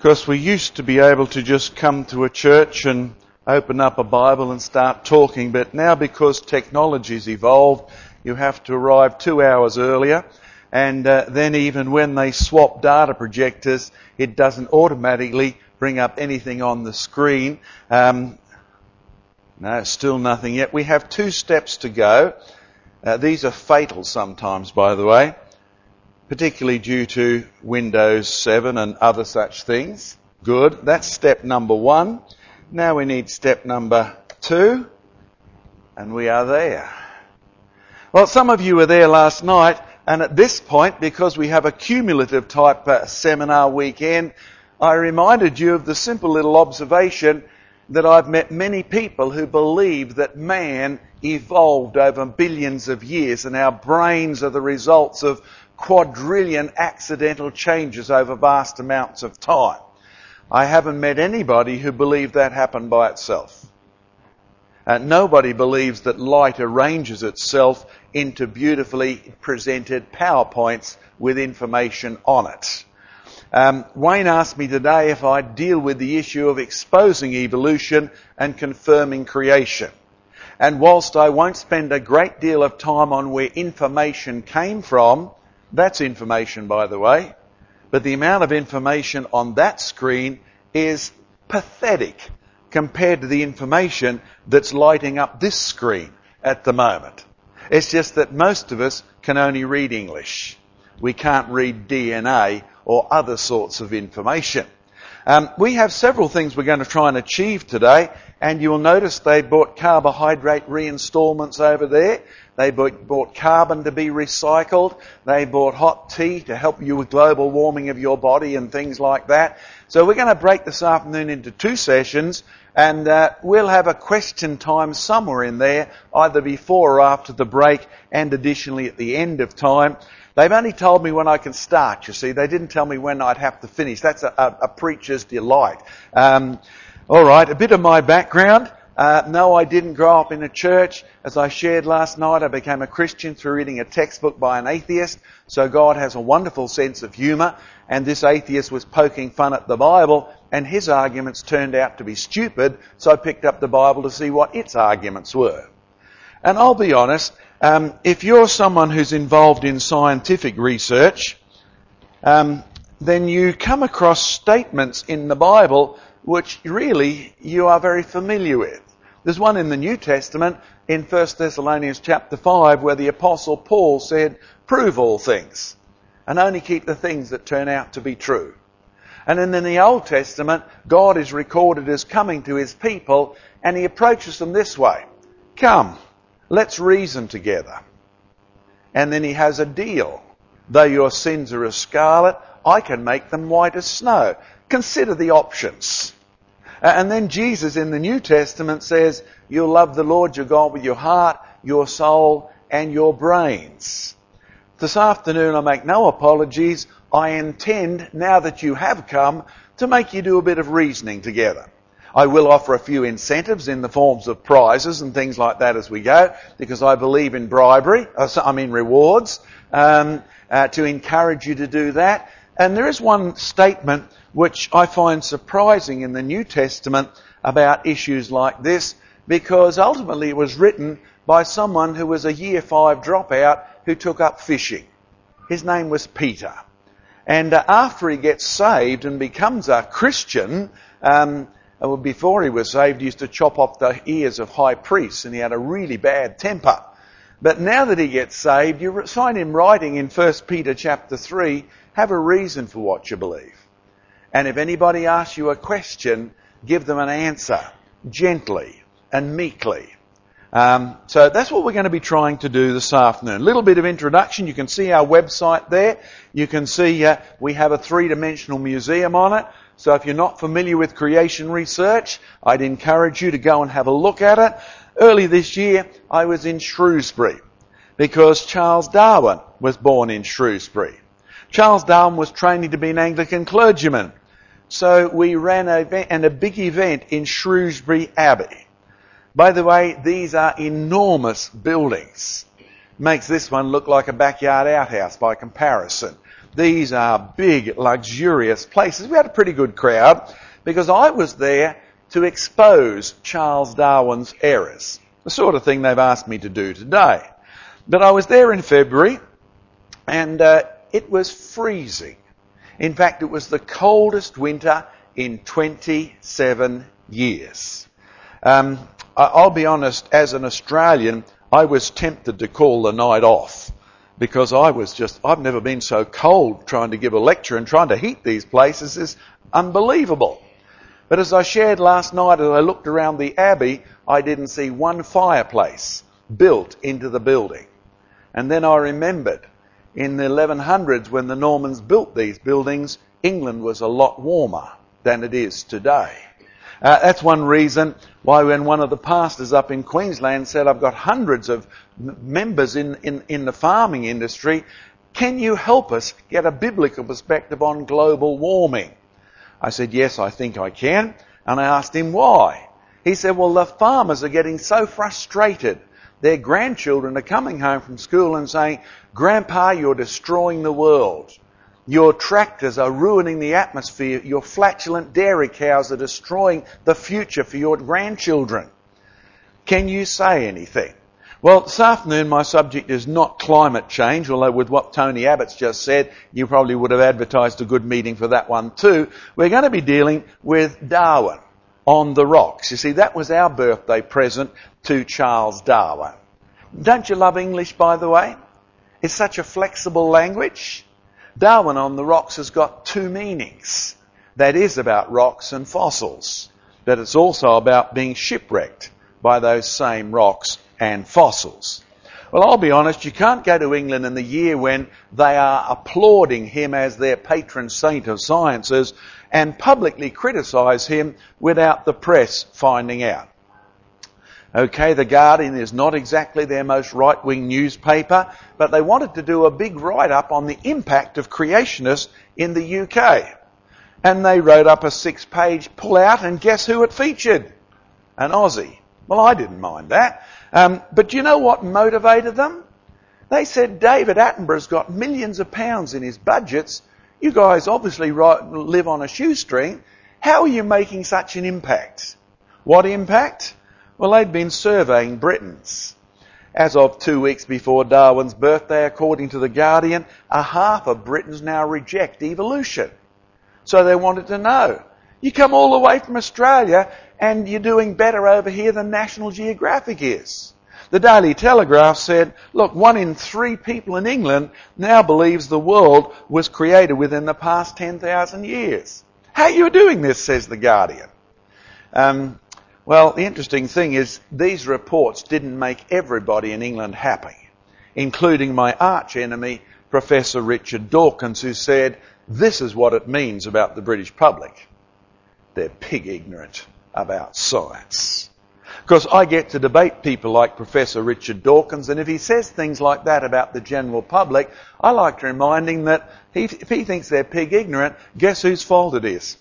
Because we used to be able to just come to a church and open up a Bible and start talking, but now because technology's evolved, you have to arrive 2 hours earlier, and then even when they swap data projectors, it doesn't automatically bring up anything on the screen. No, still nothing yet. We have 2 steps to go. These are fatal sometimes, by the way, particularly due to Windows 7 and other such things. Good. That's step number 1. Now we need step number 2, and we are there. Well, some of you were there last night, and at this point, because we have a cumulative type seminar weekend, I reminded you of the simple little observation that I've met many people who believe that man evolved over billions of years and our brains are the results of quadrillion accidental changes over vast amounts of time. I haven't met anybody who believed that happened by itself. Nobody believes that light arranges itself into beautifully presented PowerPoints with information on it. Wayne asked me today if I'd deal with the issue of exposing evolution and confirming creation. And whilst I won't spend a great deal of time on where information came from, that's information, by the way, but the amount of information on that screen is pathetic compared to the information that's lighting up this screen at the moment. It's just that most of us can only read English. We can't read DNA or other sorts of information. We have several things we're going to try and achieve today, and you'll notice they bought carbohydrate reinstallments over there. They bought carbon to be recycled. They bought hot tea to help you with global warming of your body and things like that. So we're going to break this afternoon into 2 sessions, and we'll have a question time somewhere in there, either before or after the break, and additionally at the end of time. They've only told me when I can start, you see. They didn't tell me when I'd have to finish. That's a preacher's delight. All right, a bit of my background. No, I didn't grow up in a church. As I shared last night, I became a Christian through reading a textbook by an atheist. So God has a wonderful sense of humour. And this atheist was poking fun at the Bible, and his arguments turned out to be stupid. So I picked up the Bible to see what its arguments were. And I'll be honest, if you're someone who's involved in scientific research, then you come across statements in the Bible which really you are very familiar with. There's one in the New Testament in 1 Thessalonians chapter 5 where the Apostle Paul said, "Prove all things and only keep the things that turn out to be true." And then in the Old Testament, God is recorded as coming to his people, and he approaches them this way: "Come, let's reason together." And then he has a deal. "Though your sins are as scarlet, I can make them white as snow. Consider the options." And then Jesus in the New Testament says, "You'll love the Lord your God with your heart, your soul, and your brains." This afternoon I make no apologies. I intend, now that you have come, to make you do a bit of reasoning together. I will offer a few incentives in the forms of prizes and things like that as we go, because I believe in rewards, to encourage you to do that. And there is one statement which I find surprising in the New Testament about issues like this, because ultimately it was written by someone who was a year 5 dropout who took up fishing. His name was Peter. And after he gets saved and becomes a Christian, before he was saved, he used to chop off the ears of high priests, and he had a really bad temper. But now that he gets saved, you find him writing in 1 Peter chapter 3, have a reason for what you believe. And if anybody asks you a question, give them an answer, gently and meekly. So that's what we're going to be trying to do this afternoon. A little bit of introduction. You can see our website there. You can see we have a 3-dimensional museum on it. So if you're not familiar with creation research, I'd encourage you to go and have a look at it. Early this year, I was in Shrewsbury because Charles Darwin was born in Shrewsbury. Charles Darwin was training to be an Anglican clergyman. So we ran a big event in Shrewsbury Abbey. By the way, these are enormous buildings. Makes this one look like a backyard outhouse by comparison. These are big, luxurious places. We had a pretty good crowd because I was there to expose Charles Darwin's errors. The sort of thing they've asked me to do today. But I was there in February and it was freezing. In fact, it was the coldest winter in 27 years. I'll be honest, as an Australian, I was tempted to call the night off because I've never been so cold trying to give a lecture, and trying to heat these places is unbelievable. But as I shared last night, as I looked around the Abbey, I didn't see one fireplace built into the building. And then I remembered in the 1100s when the Normans built these buildings, England was a lot warmer than it is today. That's one reason why when one of the pastors up in Queensland said, I've got hundreds of members in the farming industry, can you help us get a biblical perspective on global warming? I said, yes, I think I can. And I asked him why. He said, well, the farmers are getting so frustrated. Their grandchildren are coming home from school and saying, Grandpa, you're destroying the world. Your tractors are ruining the atmosphere. Your flatulent dairy cows are destroying the future for your grandchildren. Can you say anything? Well, this afternoon my subject is not climate change, although with what Tony Abbott's just said, you probably would have advertised a good meeting for that one too. We're going to be dealing with Darwin on the rocks. You see, that was our birthday present to Charles Darwin. Don't you love English, by the way? It's such a flexible language. Darwin on the rocks has got two meanings. That is about rocks and fossils, but it's also about being shipwrecked by those same rocks and fossils. Well, I'll be honest, you can't go to England in the year when they are applauding him as their patron saint of sciences and publicly criticise him without the press finding out. Okay, The Guardian is not exactly their most right-wing newspaper, but they wanted to do a big write-up on the impact of creationists in the UK. And they wrote up a 6-page pull-out, and guess who it featured? An Aussie. Well, I didn't mind that. But do you know what motivated them? They said, David Attenborough's got millions of pounds in his budgets. You guys obviously live on a shoestring. How are you making such an impact? What impact? Well, they'd been surveying Britons. As of 2 weeks before Darwin's birthday, according to The Guardian, a half of Britons now reject evolution. So they wanted to know, you come all the way from Australia and you're doing better over here than National Geographic is. The Daily Telegraph said, look, 1 in 3 people in England now believes the world was created within the past 10,000 years. How are you doing this, says The Guardian. Well, the interesting thing is these reports didn't make everybody in England happy, including my arch enemy, Professor Richard Dawkins, who said, this is what it means about the British public. They're pig ignorant about science. Because I get to debate people like Professor Richard Dawkins, and if he says things like that about the general public, I like to remind him that if he thinks they're pig ignorant, guess whose fault it is?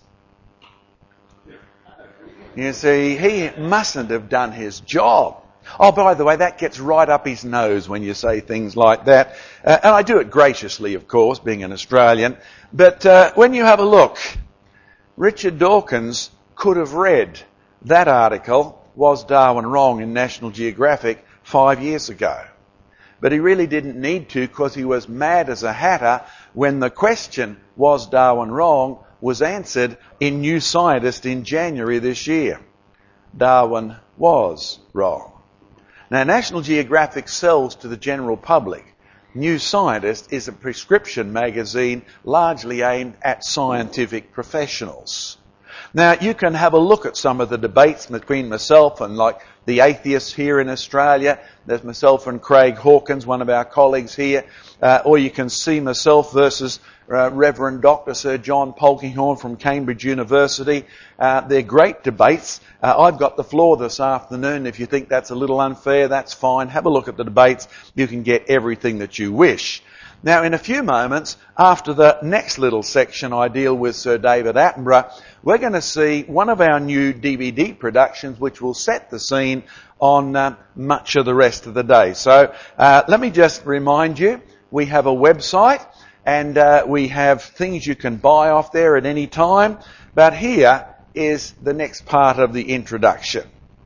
You see, he mustn't have done his job. Oh, by the way, that gets right up his nose when you say things like that. And I do it graciously, of course, being an Australian. But when you have a look, Richard Dawkins could have read that article, Was Darwin Wrong, in National Geographic 5 years ago. But he really didn't need to, because he was mad as a hatter when the question, was Darwin wrong, was answered in New Scientist in January this year. Darwin was wrong. Now, National Geographic sells to the general public. New Scientist is a prescription magazine largely aimed at scientific professionals. Now, you can have a look at some of the debates between myself and like the atheists here in Australia. There's myself and Craig Hawkins, one of our colleagues here. Or you can see myself versus Reverend Dr. Sir John Polkinghorne from Cambridge University. They're great debates. I've got the floor this afternoon. If you think that's a little unfair, that's fine. Have a look at the debates. You can get everything that you wish. Now, in a few moments, after the next little section I deal with Sir David Attenborough, we're going to see one of our new DVD productions which will set the scene on much of the rest of the day. So let me just remind you, we have a website and we have things you can buy off there at any time. But here is the next part of the introduction.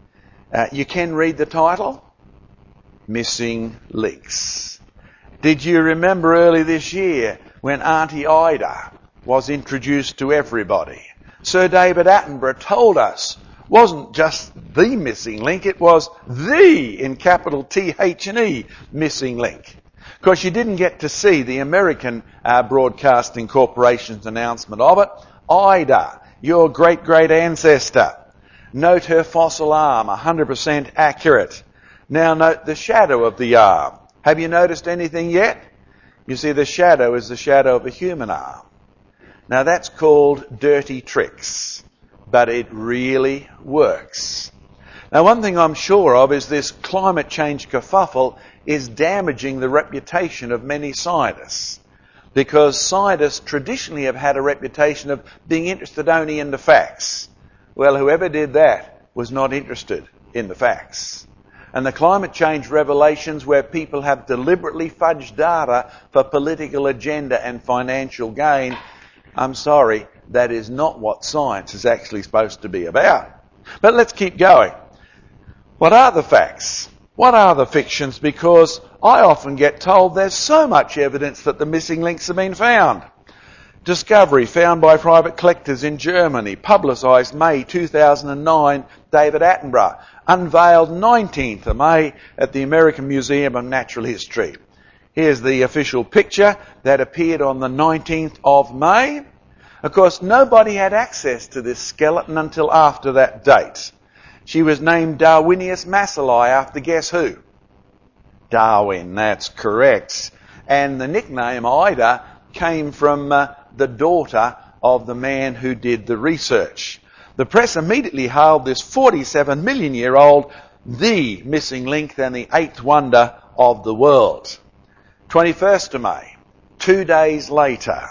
You can read the title, Missing Links. Did you remember early this year when Auntie Ida was introduced to everybody? Sir David Attenborough told us wasn't just the missing link, it was the, in capital T-H-N-E, missing link. Of course, you didn't get to see the American Broadcasting Corporation's announcement of it. Ida, your great-great ancestor. Note her fossil arm, 100% accurate. Now note the shadow of the arm. Have you noticed anything yet? You see, the shadow is the shadow of a human arm. Now that's called dirty tricks, but it really works. Now one thing I'm sure of is this climate change kerfuffle is damaging the reputation of many scientists, because scientists traditionally have had a reputation of being interested only in the facts. Well, whoever did that was not interested in the facts. And the climate change revelations where people have deliberately fudged data for political agenda and financial gain, I'm sorry, that is not what science is actually supposed to be about. But let's keep going. What are the facts? What are the fictions? Because I often get told there's so much evidence that the missing links have been found. Discovery found by private collectors in Germany, publicised May 2009, David Attenborough, unveiled 19th of May at the American Museum of Natural History. Here's the official picture that appeared on the 19th of May. Of course, nobody had access to this skeleton until after that date. She was named Darwinius Macaulay after guess who? Darwin, that's correct. And the nickname Ida came from the daughter of the man who did the research. The press immediately hailed this 47 million year old the missing link and the eighth wonder of the world. 21st of May, 2 days later,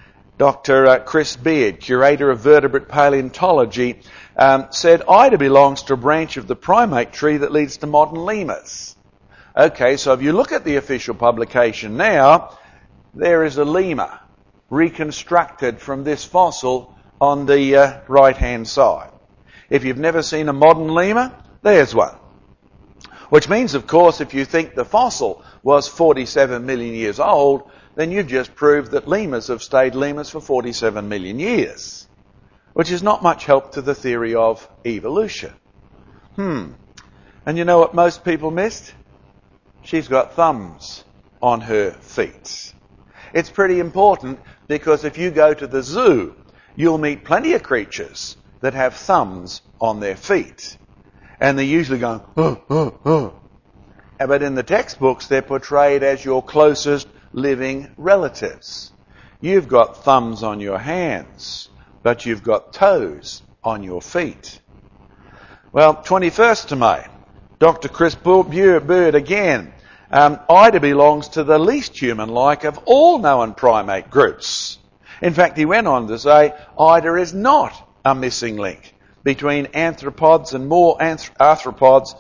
Dr. Chris Beard, curator of vertebrate paleontology, said Ida belongs to a branch of the primate tree that leads to modern lemurs. Okay, so if you look at the official publication now, there is a lemur reconstructed from this fossil on the right-hand side. If you've never seen a modern lemur, there's one. Which means, of course, if you think the fossil was 47 million years old, then you've just proved that lemurs have stayed lemurs for 47 million years. Which is not much help to the theory of evolution. And you know what most people missed? She's got thumbs on her feet. It's pretty important because if you go to the zoo, you'll meet plenty of creatures that have thumbs on their feet. And they're usually going, But in the textbooks, they're portrayed as your closest living relatives. You've got thumbs on your hands, but you've got toes on your feet. Well, 21st of May, Dr. Chris Beard again. Ida belongs to the least human-like of all known primate groups. In fact, he went on to say, Ida is not a missing link between anthropods and more arthropods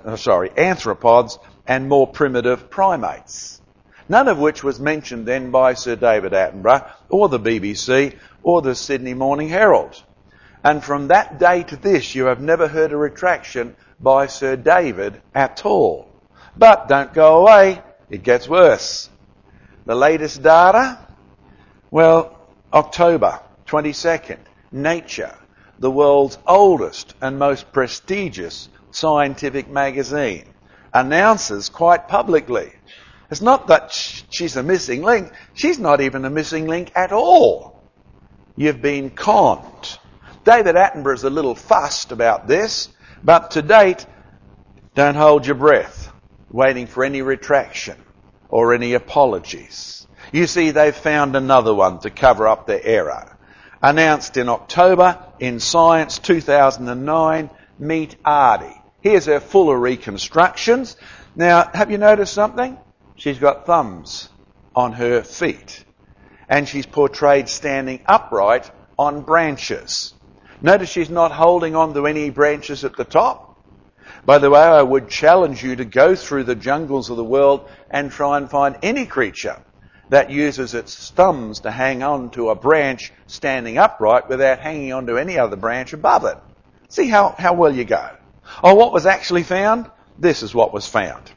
and more primitive primates. None of which was mentioned then by Sir David Attenborough or the BBC or the Sydney Morning Herald. And from that day to this, you have never heard a retraction by Sir David at all. But don't go away, it gets worse. The latest data? Well, October 22nd, Nature, the world's oldest and most prestigious scientific magazine, announces quite publicly, it's not that she's a missing link, she's not even a missing link at all. You've been conned. David Attenborough's a little fussed about this, but to date, don't hold your breath, waiting for any retraction or any apologies. You see, they've found another one to cover up their error. Announced in October in Science 2009, meet Ardi. Here's her fuller reconstructions. Now, have you noticed something? She's got thumbs on her feet. And she's portrayed standing upright on branches. Notice she's not holding on to any branches at the top. By the way, I would challenge you to go through the jungles of the world and try and find any creature that uses its thumbs to hang on to a branch standing upright without hanging on to any other branch above it. See how well you go. Oh, what was actually found? This is what was found.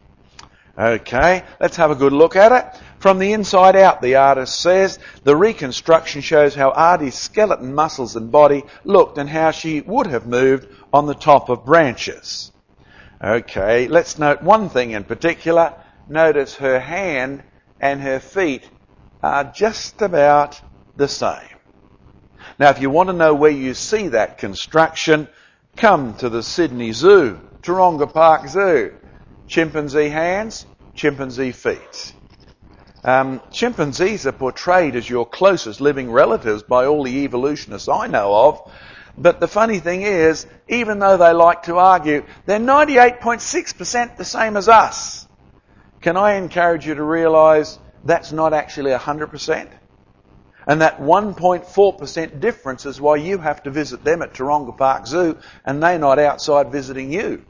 Okay, let's have a good look at it. From the inside out, the artist says, the reconstruction shows how Artie's skeleton, muscles and body looked and how she would have moved on the top of branches. Okay, let's note one thing in particular. Notice her hand and her feet are just about the same. Now, if you want to know where you see that construction, come to the Sydney Zoo, Taronga Park Zoo. Chimpanzee hands, chimpanzee feet. Chimpanzees are portrayed as your closest living relatives by all the evolutionists I know of. But the funny thing is, even though they like to argue, they're 98.6% the same as us. Can I encourage you to realise that's not actually 100%? And that 1.4% difference is why you have to visit them at Taronga Park Zoo and they're not outside visiting you.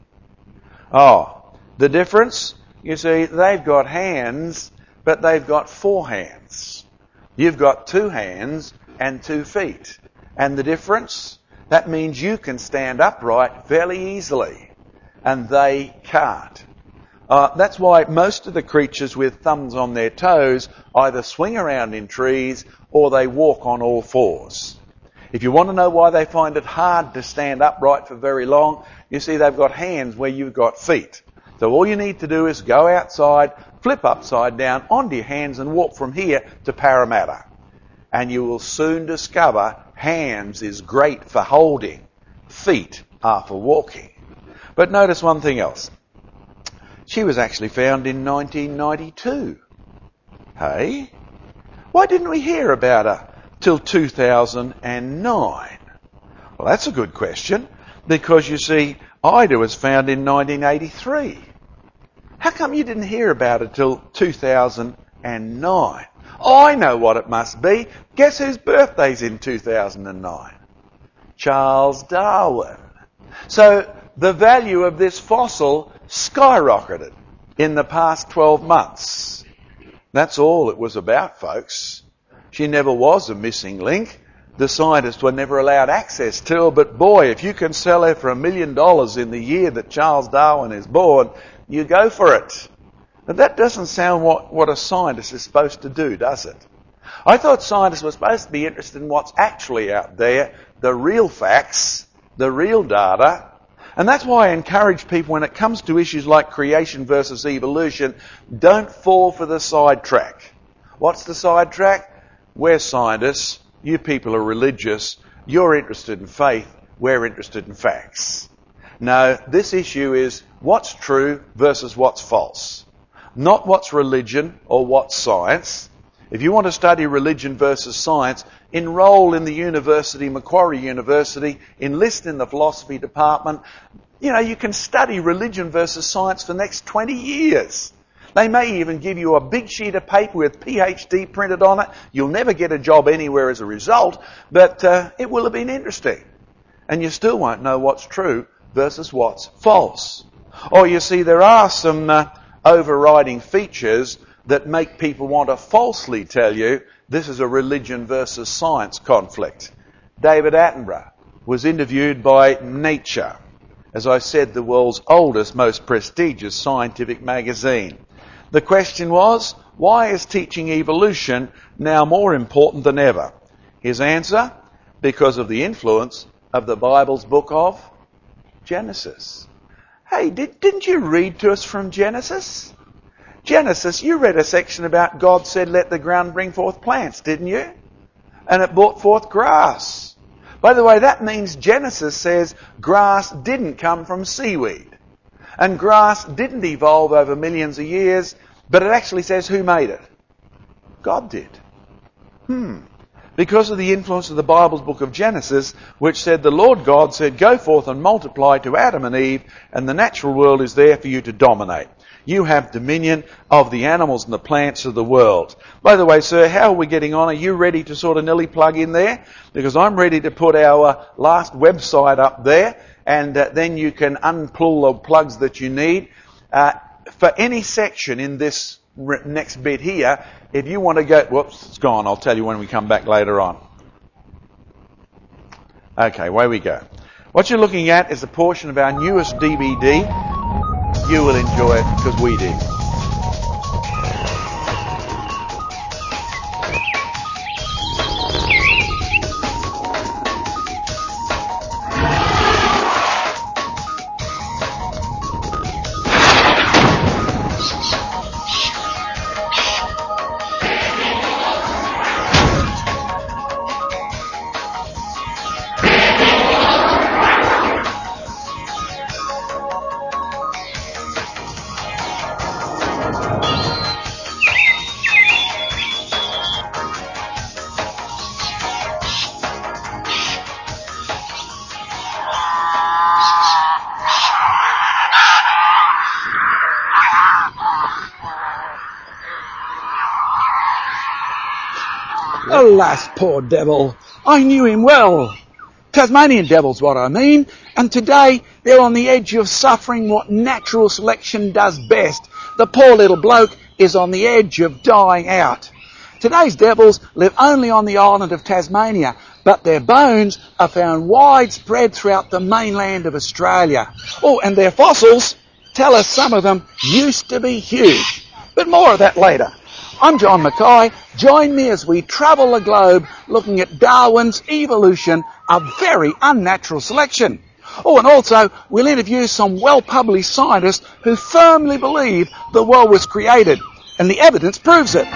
Oh, the difference? You see, they've got hands, but they've got 4 hands. You've got 2 hands and 2 feet. And the difference? That means you can stand upright fairly easily, and they can't. That's why most of the creatures with thumbs on their toes either swing around in trees or they walk on all fours. If you want to know why they find it hard to stand upright for very long, you see they've got hands where you've got feet. So all you need to do is go outside, flip upside down onto your hands and walk from here to Parramatta. And you will soon discover hands is great for holding, feet are for walking. But notice one thing else. She was actually found in 1992. Hey? Why didn't we hear about her till 2009? Well, that's a good question, because you see, Ida was found in 1983. How come you didn't hear about it till 2009? I know what it must be. Guess whose birthday's in 2009? Charles Darwin. So the value of this fossil skyrocketed in the past 12 months. That's all it was about, folks. She never was a missing link. The scientists were never allowed access to her, but boy, if you can sell her for $1 million in the year that Charles Darwin is born, you go for it. But that doesn't sound what a scientist is supposed to do, does it? I thought scientists were supposed to be interested in what's actually out there, the real facts, the real data. And that's why I encourage people, when it comes to issues like creation versus evolution, don't fall for the sidetrack. What's the sidetrack? We're scientists, you people are religious, you're interested in faith, we're interested in facts. No, this issue is what's true versus what's false. Not what's religion or what's science. If you want to study religion versus science, enroll in the university, Macquarie University, enlist in the philosophy department. You know, you can study religion versus science for the next 20 years. They may even give you a big sheet of paper with PhD printed on it. You'll never get a job anywhere as a result, but it will have been interesting. And you still won't know what's true versus what's false. Or you see, there are some overriding features that make people want to falsely tell you this is a religion versus science conflict. David Attenborough was interviewed by Nature, as I said, the world's oldest, most prestigious scientific magazine. The question was, why is teaching evolution now more important than ever? His answer, because of the influence of the Bible's book of Genesis. Hey, didn't you read to us from Genesis? Genesis, you read a section about God said, let the ground bring forth plants, didn't you? And it brought forth grass. By the way, that means Genesis says grass didn't come from seaweed. And grass didn't evolve over millions of years, but it actually says who made it? God did. Because of the influence of the Bible's book of Genesis, which said the Lord God said, go forth and multiply to Adam and Eve, and the natural world is there for you to dominate. You have dominion of the animals and the plants of the world. By the way, sir, how are we getting on? Are you ready to sort of nearly plug in there? Because I'm ready to put our last website up there, and then you can unpull the plugs that you need. For any section in this next bit here, if you want to go... Whoops, it's gone. I'll tell you when we come back later on. Okay, away we go. What you're looking at is a portion of our newest DVD. You will enjoy it because we did. Alas, poor devil. I knew him well. Tasmanian devil's what I mean. And today they're on the edge of suffering what natural selection does best. The poor little bloke is on the edge of dying out. Today's devils live only on the island of Tasmania, but their bones are found widespread throughout the mainland of Australia. Oh, and their fossils tell us some of them used to be huge. But more of that later. I'm John Mackay. Join me as we travel the globe looking at Darwin's evolution of very unnatural selection. Oh, and also we'll interview some well-published scientists who firmly believe the world was created, and the evidence proves it.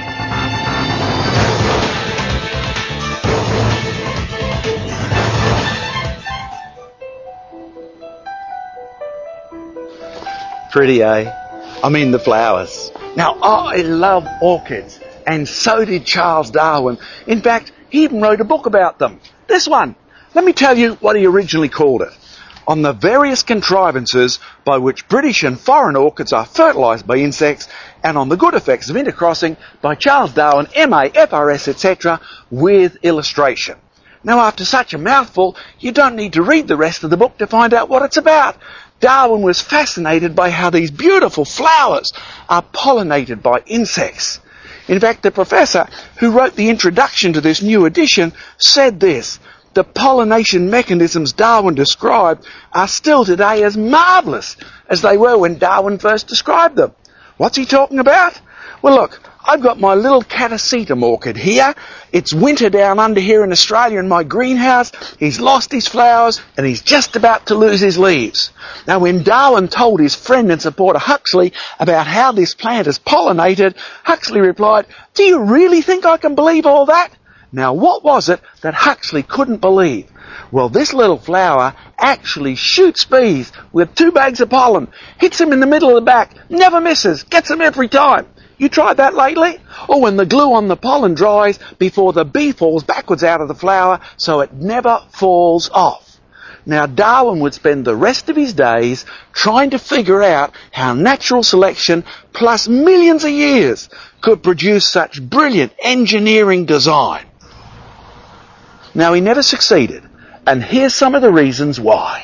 Pretty, eh? I mean the flowers. Now, I love orchids, and so did Charles Darwin. In fact, he even wrote a book about them. This one. Let me tell you what he originally called it. On the various contrivances by which British and foreign orchids are fertilised by insects, and on the good effects of intercrossing by Charles Darwin, MA, FRS, etc., with illustration. Now, after such a mouthful, you don't need to read the rest of the book to find out what it's about. Darwin was fascinated by how these beautiful flowers are pollinated by insects. In fact, the professor who wrote the introduction to this new edition said this: the pollination mechanisms Darwin described are still today as marvellous as they were when Darwin first described them. What's he talking about? Well, look, I've got my little catasetum orchid here. It's winter down under here in Australia in my greenhouse. He's lost his flowers and he's just about to lose his leaves. Now, when Darwin told his friend and supporter Huxley about how this plant is pollinated, Huxley replied, "Do you really think I can believe all that?" Now, what was it that Huxley couldn't believe? Well, this little flower actually shoots bees with 2 bags of pollen, hits them in the middle of the back, never misses, gets them every time. You tried that lately? Or when the glue on the pollen dries before the bee falls backwards out of the flower so it never falls off. Now, Darwin would spend the rest of his days trying to figure out how natural selection plus millions of years could produce such brilliant engineering design. Now, he never succeeded, and here's some of the reasons why.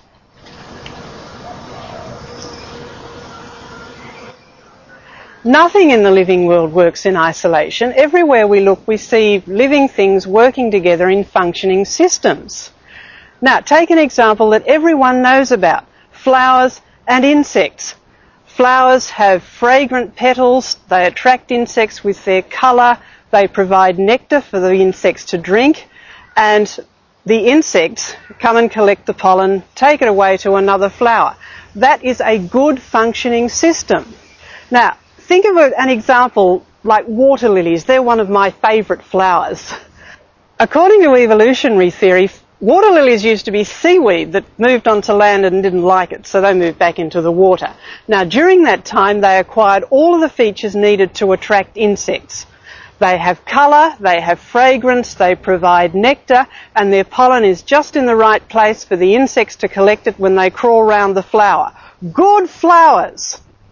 Nothing in the living world works in isolation. Everywhere we look, we see living things working together in functioning systems. Now, take an example that everyone knows about: flowers and insects. Flowers have fragrant petals. They attract insects with their colour. They provide nectar for the insects to drink. And the insects come and collect the pollen, take it away to another flower. That is a good functioning system. Now, think of an example like water lilies. They're one of my favourite flowers. According to evolutionary theory, water lilies used to be seaweed that moved onto land and didn't like it, so they moved back into the water. Now, during that time, they acquired all of the features needed to attract insects. They have colour, they have fragrance, they provide nectar, and their pollen is just in the right place for the insects to collect it when they crawl round the flower. Good flowers.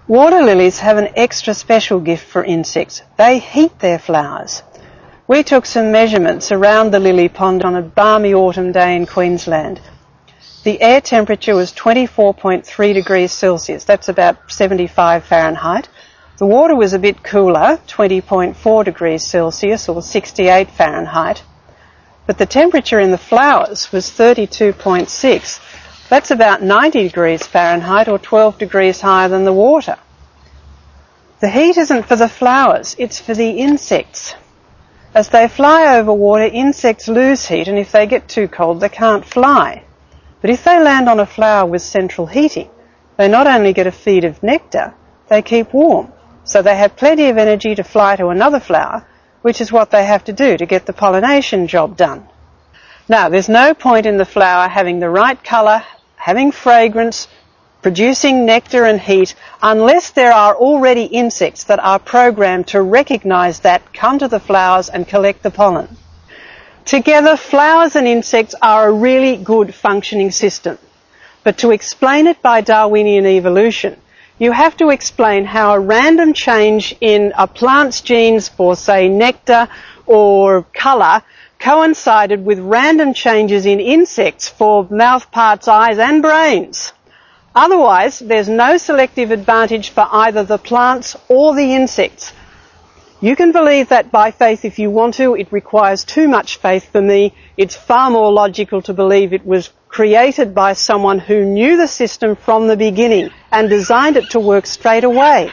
Water lilies have an extra special gift for insects. They heat their flowers. We took some measurements around the lily pond on a balmy autumn day in Queensland. The air temperature was 24.3 degrees Celsius. That's about 75 Fahrenheit. The water was a bit cooler, 20.4 degrees Celsius or 68 Fahrenheit. But the temperature in the flowers was 32.6. That's about 90 degrees Fahrenheit or 12 degrees higher than the water. The heat isn't for the flowers, it's for the insects. As they fly over water, insects lose heat, and if they get too cold, they can't fly. But if they land on a flower with central heating, they not only get a feed of nectar, they keep warm. So they have plenty of energy to fly to another flower, which is what they have to do to get the pollination job done. Now, there's no point in the flower having the right colour, having fragrance, producing nectar and heat, unless there are already insects that are programmed to recognise that, come to the flowers and collect the pollen. Together, flowers and insects are a really good functioning system. But to explain it by Darwinian evolution, you have to explain how a random change in a plant's genes for, say, nectar or colour coincided with random changes in insects for mouth parts, eyes and brains. Otherwise, there's no selective advantage for either the plants or the insects. You can believe that by faith if you want to. It requires too much faith for me. It's far more logical to believe it was created by someone who knew the system from the beginning and designed it to work straight away.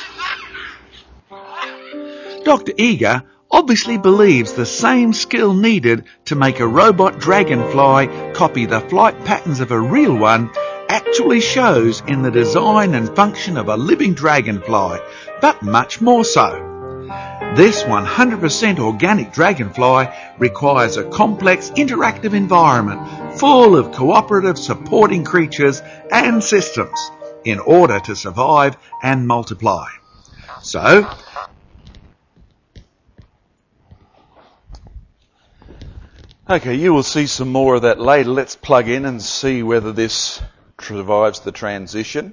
Dr. Eager obviously believes the same skill needed to make a robot dragonfly copy the flight patterns of a real one actually shows in the design and function of a living dragonfly, but much more so. This 100% organic dragonfly requires a complex interactive environment full of cooperative supporting creatures and systems in order to survive and multiply. So, okay, you will see some more of that later. Let's plug in and see whether this survives the transition.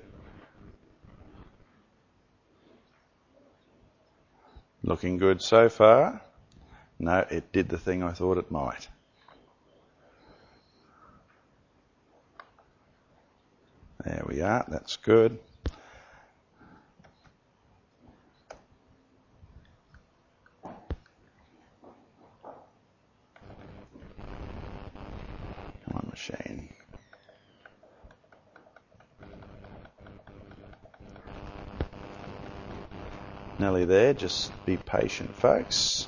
Looking good so far. No, it did the thing I thought it might. There we are, that's good. Come on, machine. Nearly there, just be patient, folks.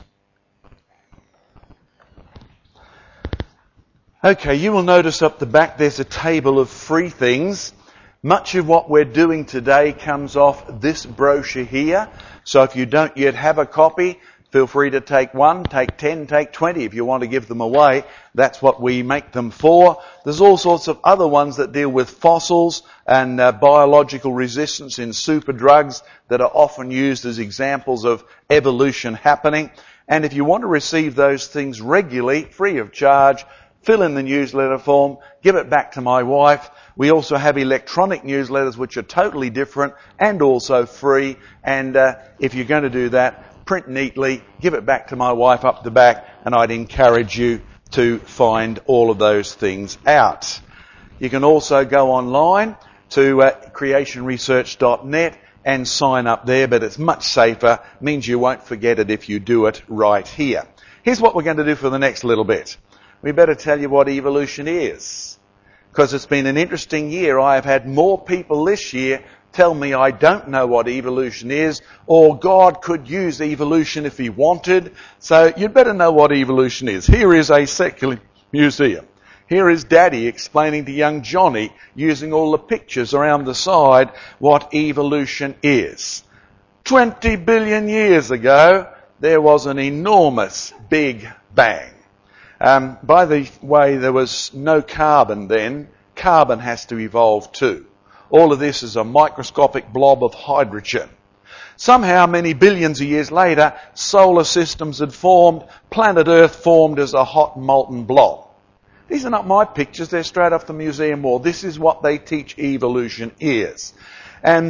Okay, you will notice up the back there's a table of free things. Much of what we're doing today comes off this brochure here. So if you don't yet have a copy, feel free to take one, take 10, take 20 if you want to give them away. That's what we make them for. There's all sorts of other ones that deal with fossils and biological resistance in super drugs that are often used as examples of evolution happening. And if you want to receive those things regularly, free of charge, fill in the newsletter form, give it back to my wife. We also have electronic newsletters which are totally different and also free. And if you're going to do that, print neatly, give it back to my wife up the back, and I'd encourage you to find all of those things out. You can also go online to creationresearch.net and sign up there, but it's much safer, means you won't forget it if you do it right here. Here's what we're going to do for the next little bit. We better tell you what evolution is, because it's been an interesting year. I have had more people this year tell me I don't know what evolution is, or God could use evolution if he wanted. So you'd better know what evolution is. Here is a secular museum. Here is Daddy explaining to young Johnny, using all the pictures around the side, what evolution is. 20 billion years ago, there was an enormous Big Bang. By the way, there was no carbon then. Carbon has to evolve too. All of this is a microscopic blob of hydrogen. Somehow, many billions of years later, solar systems had formed. Planet Earth formed as a hot molten blob. These are not my pictures. They're straight off the museum wall. This is what they teach evolution is. And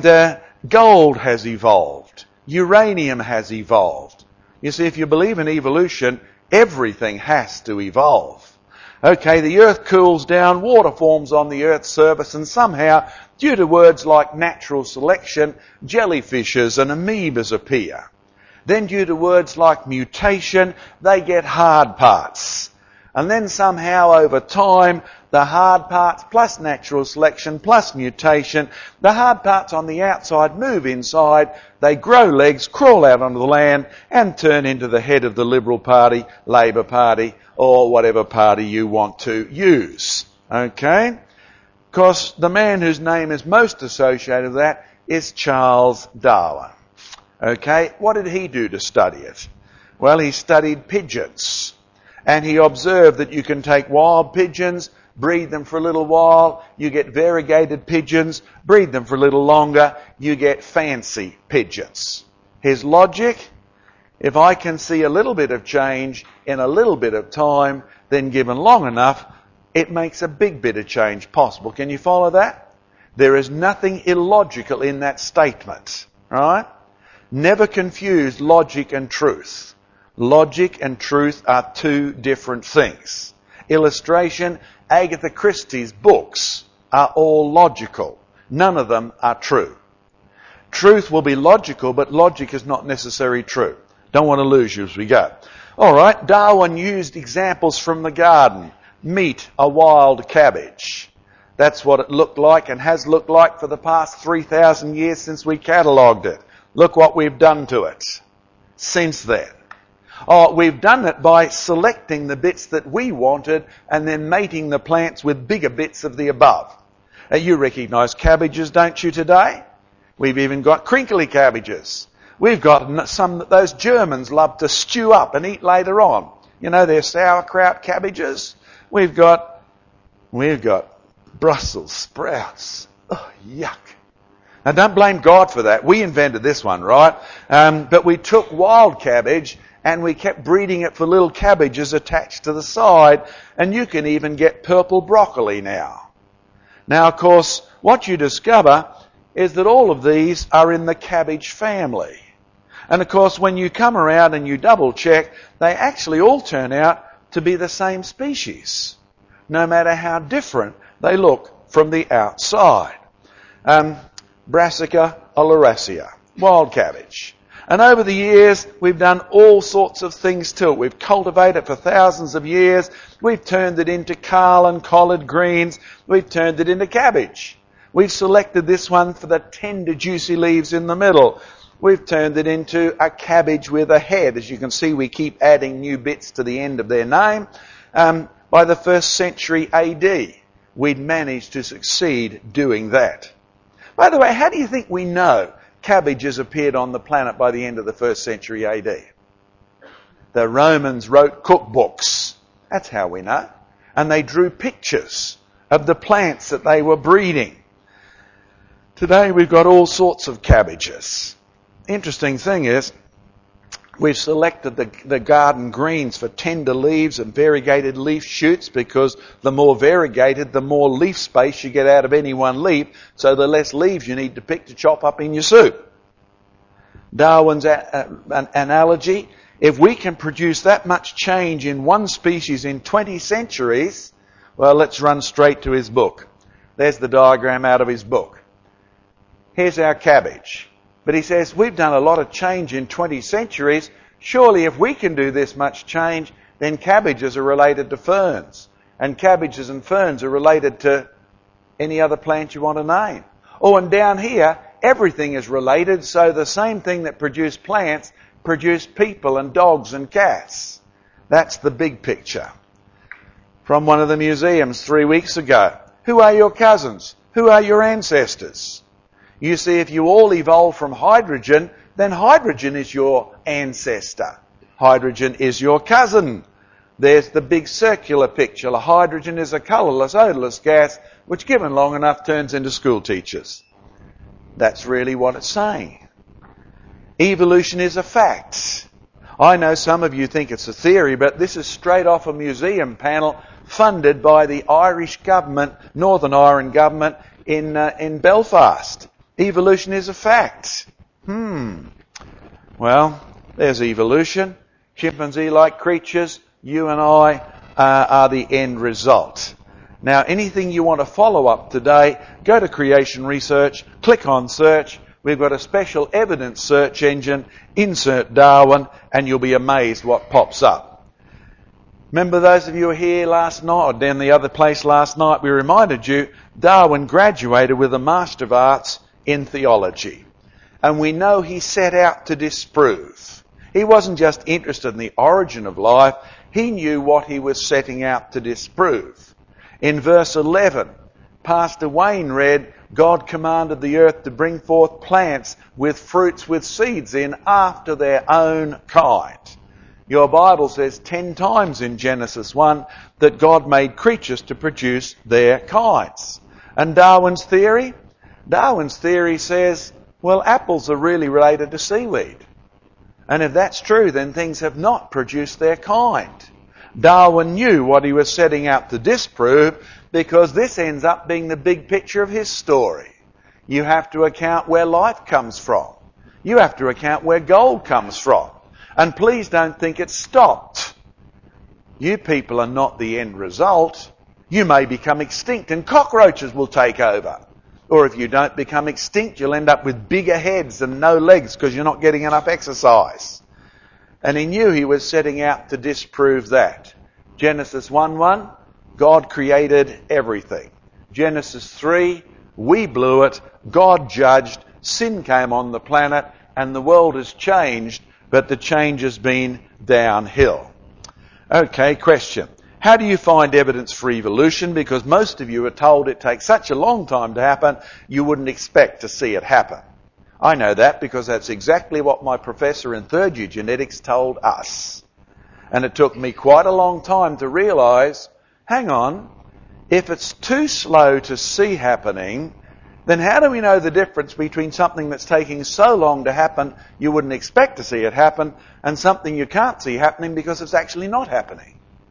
gold has evolved. Uranium has evolved. You see, if you believe in evolution, everything has to evolve. Okay, the earth cools down, water forms on the earth's surface, and somehow, due to words like natural selection, jellyfishes and amoebas appear. Then due to words like mutation, they get hard parts. And then somehow over time, the hard parts plus natural selection plus mutation, the hard parts on the outside move inside, they grow legs, crawl out onto the land and turn into the head of the Liberal Party, Labor Party or whatever party you want to use. Okay? Because the man whose name is most associated with that is Charles Darwin. Okay? What did he do to study it? Well, he studied pigeons. And he observed that you can take wild pigeons, breed them for a little while, you get variegated pigeons, breed them for a little longer, you get fancy pigeons. His logic, if I can see a little bit of change in a little bit of time, then given long enough, it makes a big bit of change possible. Can you follow that? There is nothing illogical in that statement, right? Never confuse logic and truth. Logic and truth are two different things. Illustration, Agatha Christie's books are all logical. None of them are true. Truth will be logical, but logic is not necessarily true. Don't want to lose you as we go. All right, Darwin used examples from the garden. Meet a wild cabbage. That's what it looked like and has looked like for the past 3,000 years since we catalogued it. Look what we've done to it since then. Oh, we've done it by selecting the bits that we wanted and then mating the plants with bigger bits of the above. You recognise cabbages, don't you, today? We've even got crinkly cabbages. We've got some that those Germans love to stew up and eat later on. You know, they're sauerkraut cabbages. We've got Brussels sprouts. Oh, yuck. Now, don't blame God for that. We invented this one, right? But we took wild cabbage and we kept breeding it for little cabbages attached to the side, and you can even get purple broccoli now. Now, of course, what you discover is that all of these are in the cabbage family. And of course, when you come around and you double check, they actually all turn out to be the same species, no matter how different they look from the outside. Brassica oleracea, wild cabbage. And over the years, we've done all sorts of things to it. We've cultivated it for thousands of years. We've turned it into caul and collard greens. We've turned it into cabbage. We've selected this one for the tender, juicy leaves in the middle. We've turned it into a cabbage with a head. As you can see, we keep adding new bits to the end of their name. By the 1st century AD, we'd managed to succeed doing that. By the way, how do you think we know cabbages appeared on the planet by the end of the 1st century AD? The Romans wrote cookbooks. That's how we know. And they drew pictures of the plants that they were breeding. Today we've got all sorts of cabbages. Interesting thing is, we've selected the garden greens for tender leaves and variegated leaf shoots, because the more variegated, the more leaf space you get out of any one leaf, so the less leaves you need to pick to chop up in your soup. Darwin's analogy, if we can produce that much change in one species in 20 centuries, well, let's run straight to his book. There's the diagram out of his book. Here's our cabbage. But he says, we've done a lot of change in 20 centuries. Surely if we can do this much change, then cabbages are related to ferns. And cabbages and ferns are related to any other plant you want to name. Oh, and down here, everything is related, so the same thing that produced plants produced people and dogs and cats. That's the big picture. From one of the museums 3 weeks ago. Who are your cousins? Who are your ancestors? You see, if you all evolved from hydrogen, then hydrogen is your ancestor. Hydrogen is your cousin. There's the big circular picture. Hydrogen is a colourless, odourless gas, which given long enough turns into school teachers. That's really what it's saying. Evolution is a fact. I know some of you think it's a theory, but this is straight off a museum panel funded by the Irish government, Northern Ireland government in Belfast. Evolution is a fact. Well, there's evolution. Chimpanzee-like creatures, you and I are the end result. Now, anything you want to follow up today, go to Creation Research, click on Search. We've got a special evidence search engine, insert Darwin, and you'll be amazed what pops up. Remember those of you who were here last night, or down the other place last night, we reminded you Darwin graduated with a Master of Arts in theology. And we know he set out to disprove. He wasn't just interested in the origin of life, he knew what he was setting out to disprove. In verse 11, Pastor Wayne read, God commanded the earth to bring forth plants with fruits with seeds in after their own kind. Your Bible says 10 times in Genesis 1 that God made creatures to produce their kinds. And Darwin's theory? Darwin's theory says, well, apples are really related to seaweed. And if that's true, then things have not produced their kind. Darwin knew what he was setting out to disprove, because this ends up being the big picture of his story. You have to account where life comes from. You have to account where gold comes from. And please don't think it's stopped. You people are not the end result. You may become extinct and cockroaches will take over. Or if you don't become extinct, you'll end up with bigger heads and no legs because you're not getting enough exercise. And he knew he was setting out to disprove that. Genesis 1:1, God created everything. Genesis 3, we blew it, God judged, sin came on the planet, and the world has changed, but the change has been downhill. Okay, question. How do you find evidence for evolution? Because most of you are told it takes such a long time to happen, you wouldn't expect to see it happen. I know that because that's exactly what my professor in third year genetics told us. And it took me quite a long time to realise, hang on, if it's too slow to see happening, then how do we know the difference between something that's taking so long to happen you wouldn't expect to see it happen, and something you can't see happening because it's actually not happening?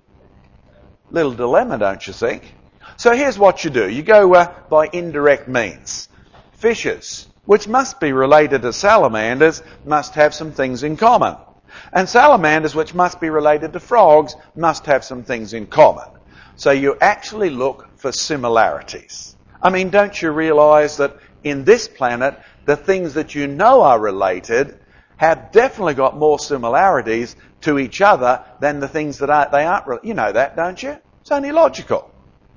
Little dilemma, don't you think? So here's what you do. You go by indirect means. Fishes, which must be related to salamanders, must have some things in common. And salamanders, which must be related to frogs, must have some things in common. So you actually look for similarities. I mean, don't you realise that in this planet, the things that you know are related have definitely got more similarities to each other than the things that aren't. You know that, don't you? It's only logical.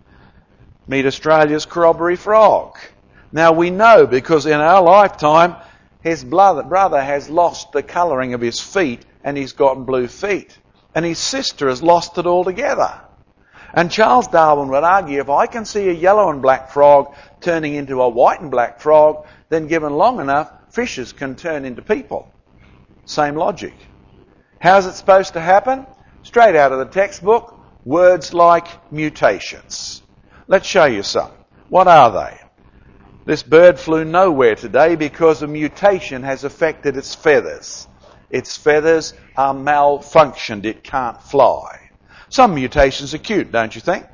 Meet Australia's corroboree frog. Now we know because in our lifetime, his brother has lost the colouring of his feet and he's gotten blue feet. And his sister has lost it altogether. And Charles Darwin would argue, if I can see a yellow and black frog turning into a white and black frog, then given long enough, fishes can turn into people. Same logic. How's it supposed to happen? Straight out of the textbook, words like mutations. Let's show you some. What are they? This bird flew nowhere today because a mutation has affected its feathers. Its feathers are malfunctioned. It can't fly. Some mutations are cute, don't you think?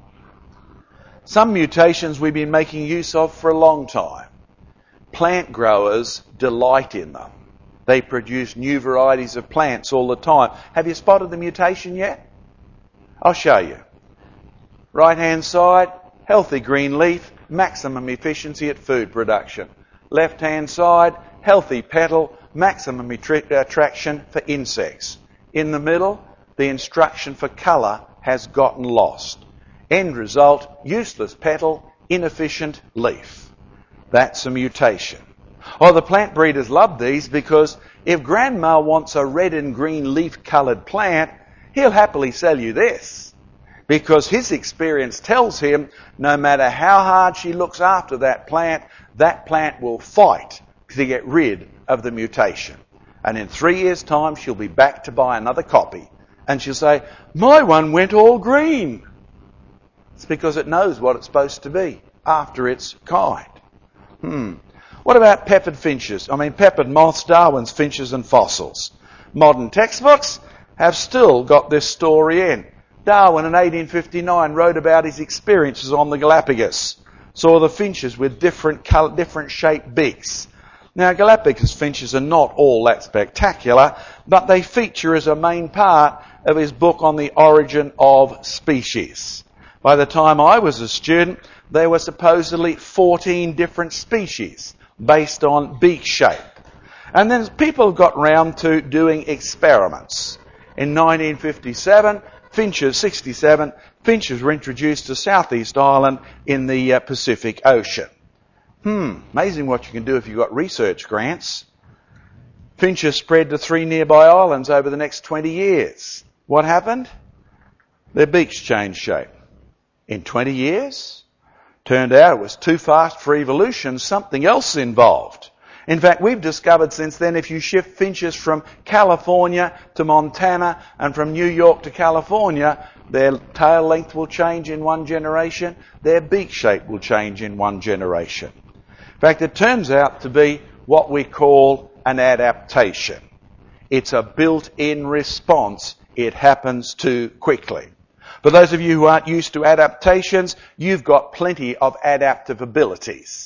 Some mutations we've been making use of for a long time. Plant growers delight in them. They produce new varieties of plants all the time. Have you spotted the mutation yet? I'll show you. Right-hand side, healthy green leaf, maximum efficiency at food production. Left-hand side, healthy petal, maximum attraction for insects. In the middle, the instruction for colour has gotten lost. End result, useless petal, inefficient leaf. That's a mutation. Oh, the plant breeders love these because if Grandma wants a red and green leaf-coloured plant, he'll happily sell you this. Because his experience tells him no matter how hard she looks after that plant will fight to get rid of the mutation. And in 3 years' time, she'll be back to buy another copy. And she'll say, my one went all green. It's because it knows what it's supposed to be after its kind. What about peppered moths, Darwin's finches and fossils? Modern textbooks have still got this story in. Darwin in 1859 wrote about his experiences on the Galapagos. saw the finches with different shaped beaks. Now, Galapagos finches are not all that spectacular, but they feature as a main part of his book on the origin of species. By the time I was a student, there were supposedly 14 different species based on beak shape. And then people got round to doing experiments. In 1957, finches were introduced to Southeast Island in the Pacific Ocean. Amazing what you can do if you've got research grants. Finches spread to 3 nearby islands over the next 20 years. What happened? Their beaks changed shape. In 20 years? Turned out it was too fast for evolution, something else involved. In fact, we've discovered since then if you shift finches from California to Montana and from New York to California, their tail length will change in 1 generation, their beak shape will change in 1 generation. In fact, it turns out to be what we call an adaptation. It's a built-in response. It happens too quickly. For those of you who aren't used to adaptations, you've got plenty of adaptive abilities.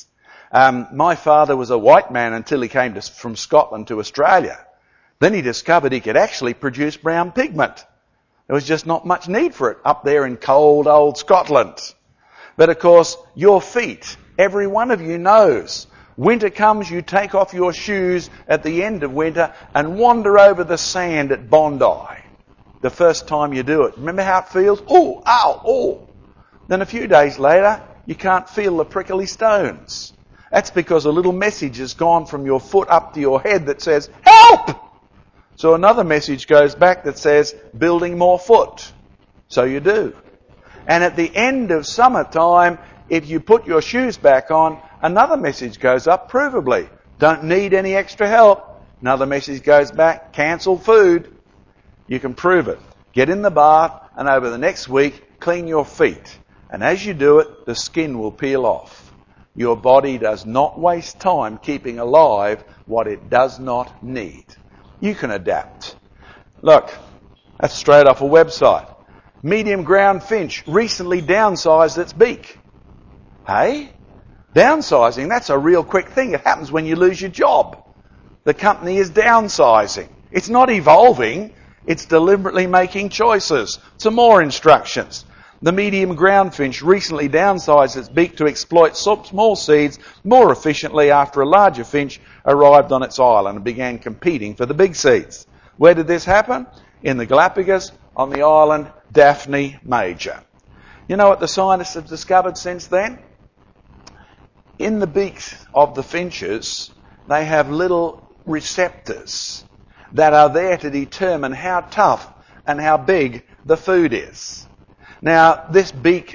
My father was a white man until he came from Scotland to Australia. Then he discovered he could actually produce brown pigment. There was just not much need for it up there in cold old Scotland. But of course, your feet, every one of you knows, winter comes, you take off your shoes at the end of winter and wander over the sand at Bondi. The first time you do it. Remember how it feels? Oh, ow, oh. Then a few days later, you can't feel the prickly stones. That's because a little message has gone from your foot up to your head that says, help! So another message goes back that says, building more foot. So you do. And at the end of summertime, if you put your shoes back on, another message goes up, provably. Don't need any extra help. Another message goes back, cancel food. You can prove it. Get in the bath and over the next week, clean your feet. And as you do it, the skin will peel off. Your body does not waste time keeping alive what it does not need. You can adapt. Look, that's straight off a website. Medium ground finch recently downsized its beak. Hey? Downsizing, that's a real quick thing. It happens when you lose your job. The company is downsizing. It's not evolving. It's deliberately making choices. Some more instructions. The medium ground finch recently downsized its beak to exploit small seeds more efficiently after a larger finch arrived on its island and began competing for the big seeds. Where did this happen? In the Galapagos, on the island Daphne Major. You know what the scientists have discovered since then? In the beaks of the finches, they have little receptors that are there to determine how tough and how big the food is. Now, this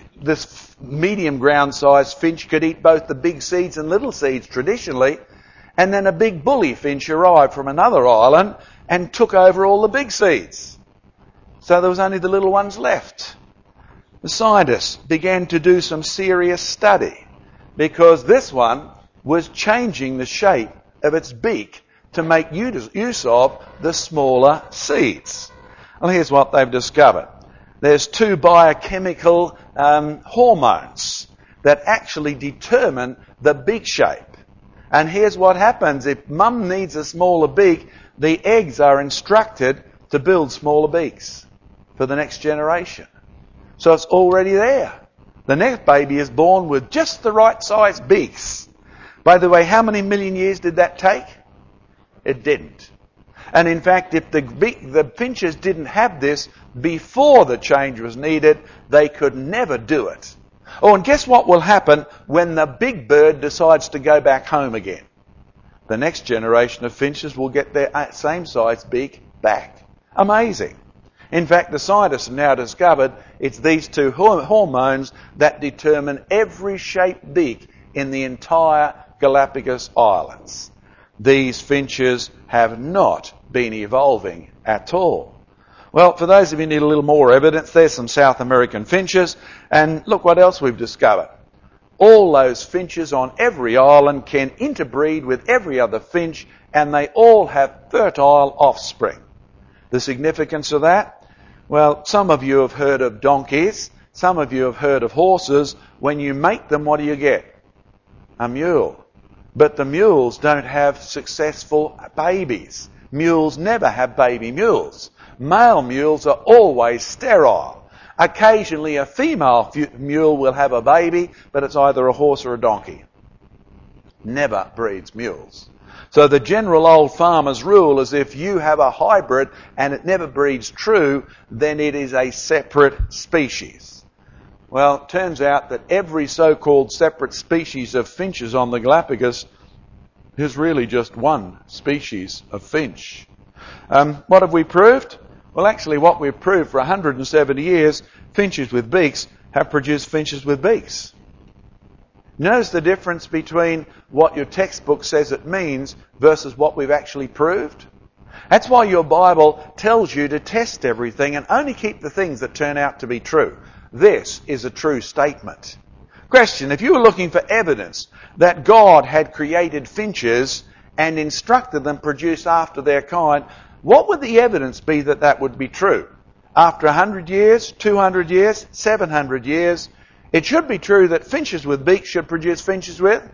medium ground sized finch could eat both the big seeds and little seeds traditionally, and then a big bully finch arrived from another island and took over all the big seeds. So there was only the little ones left. The scientists began to do some serious study because this one was changing the shape of its beak to make use of the smaller seeds. Well, here's what they've discovered. There's 2 biochemical hormones that actually determine the beak shape. And here's what happens. If mum needs a smaller beak, the eggs are instructed to build smaller beaks for the next generation. So it's already there. The next baby is born with just the right size beaks. By the way, how many million years did that take? It didn't. And in fact, if the finches didn't have this before the change was needed, they could never do it. Oh, and guess what will happen when the big bird decides to go back home again? The next generation of finches will get their same size beak back. Amazing. In fact, the scientists have now discovered it's these 2 hormones that determine every shaped beak in the entire Galapagos Islands. These finches have not been evolving at all. Well, for those of you who need a little more evidence, there's some South American finches, and look what else we've discovered. All those finches on every island can interbreed with every other finch, and they all have fertile offspring. The significance of that? Well, some of you have heard of donkeys. Some of you have heard of horses. When you mate them, what do you get? A mule. But the mules don't have successful babies. Mules never have baby mules. Male mules are always sterile. Occasionally a female mule will have a baby, but it's either a horse or a donkey. Never breeds mules. So the general old farmer's rule is if you have a hybrid and it never breeds true, then it is a separate species. Well, it turns out that every so-called separate species of finches on the Galapagos is really just one species of finch. What have we proved? Well, actually what we've proved for 170 years, finches with beaks have produced finches with beaks. Notice the difference between what your textbook says it means versus what we've actually proved? That's why your Bible tells you to test everything and only keep the things that turn out to be true. This is a true statement. Question, if you were looking for evidence that God had created finches and instructed them produce after their kind, what would the evidence be that that would be true? After 100 years, 200 years, 700 years, it should be true that finches with beaks should produce finches with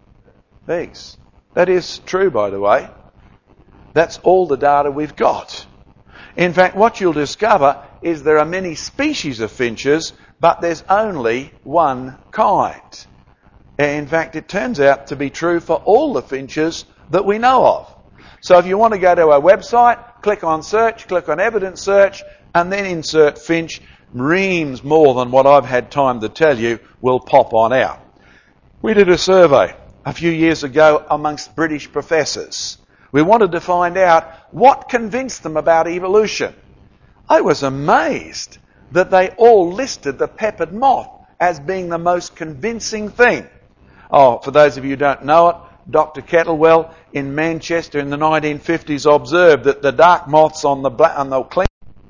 beaks. That is true, by the way. That's all the data we've got. In fact, what you'll discover is there are many species of finches, but there's only one kind. In fact, it turns out to be true for all the finches that we know of. So if you want to go to our website, click on search, click on evidence search, and then insert finch, reams more than what I've had time to tell you will pop on out. We did a survey a few years ago amongst British professors. We wanted to find out what convinced them about evolution. I was amazed that they all listed the peppered moth as being the most convincing thing. Oh, for those of you who don't know it, Dr. Kettlewell in Manchester in the 1950s observed that the dark moths on the clean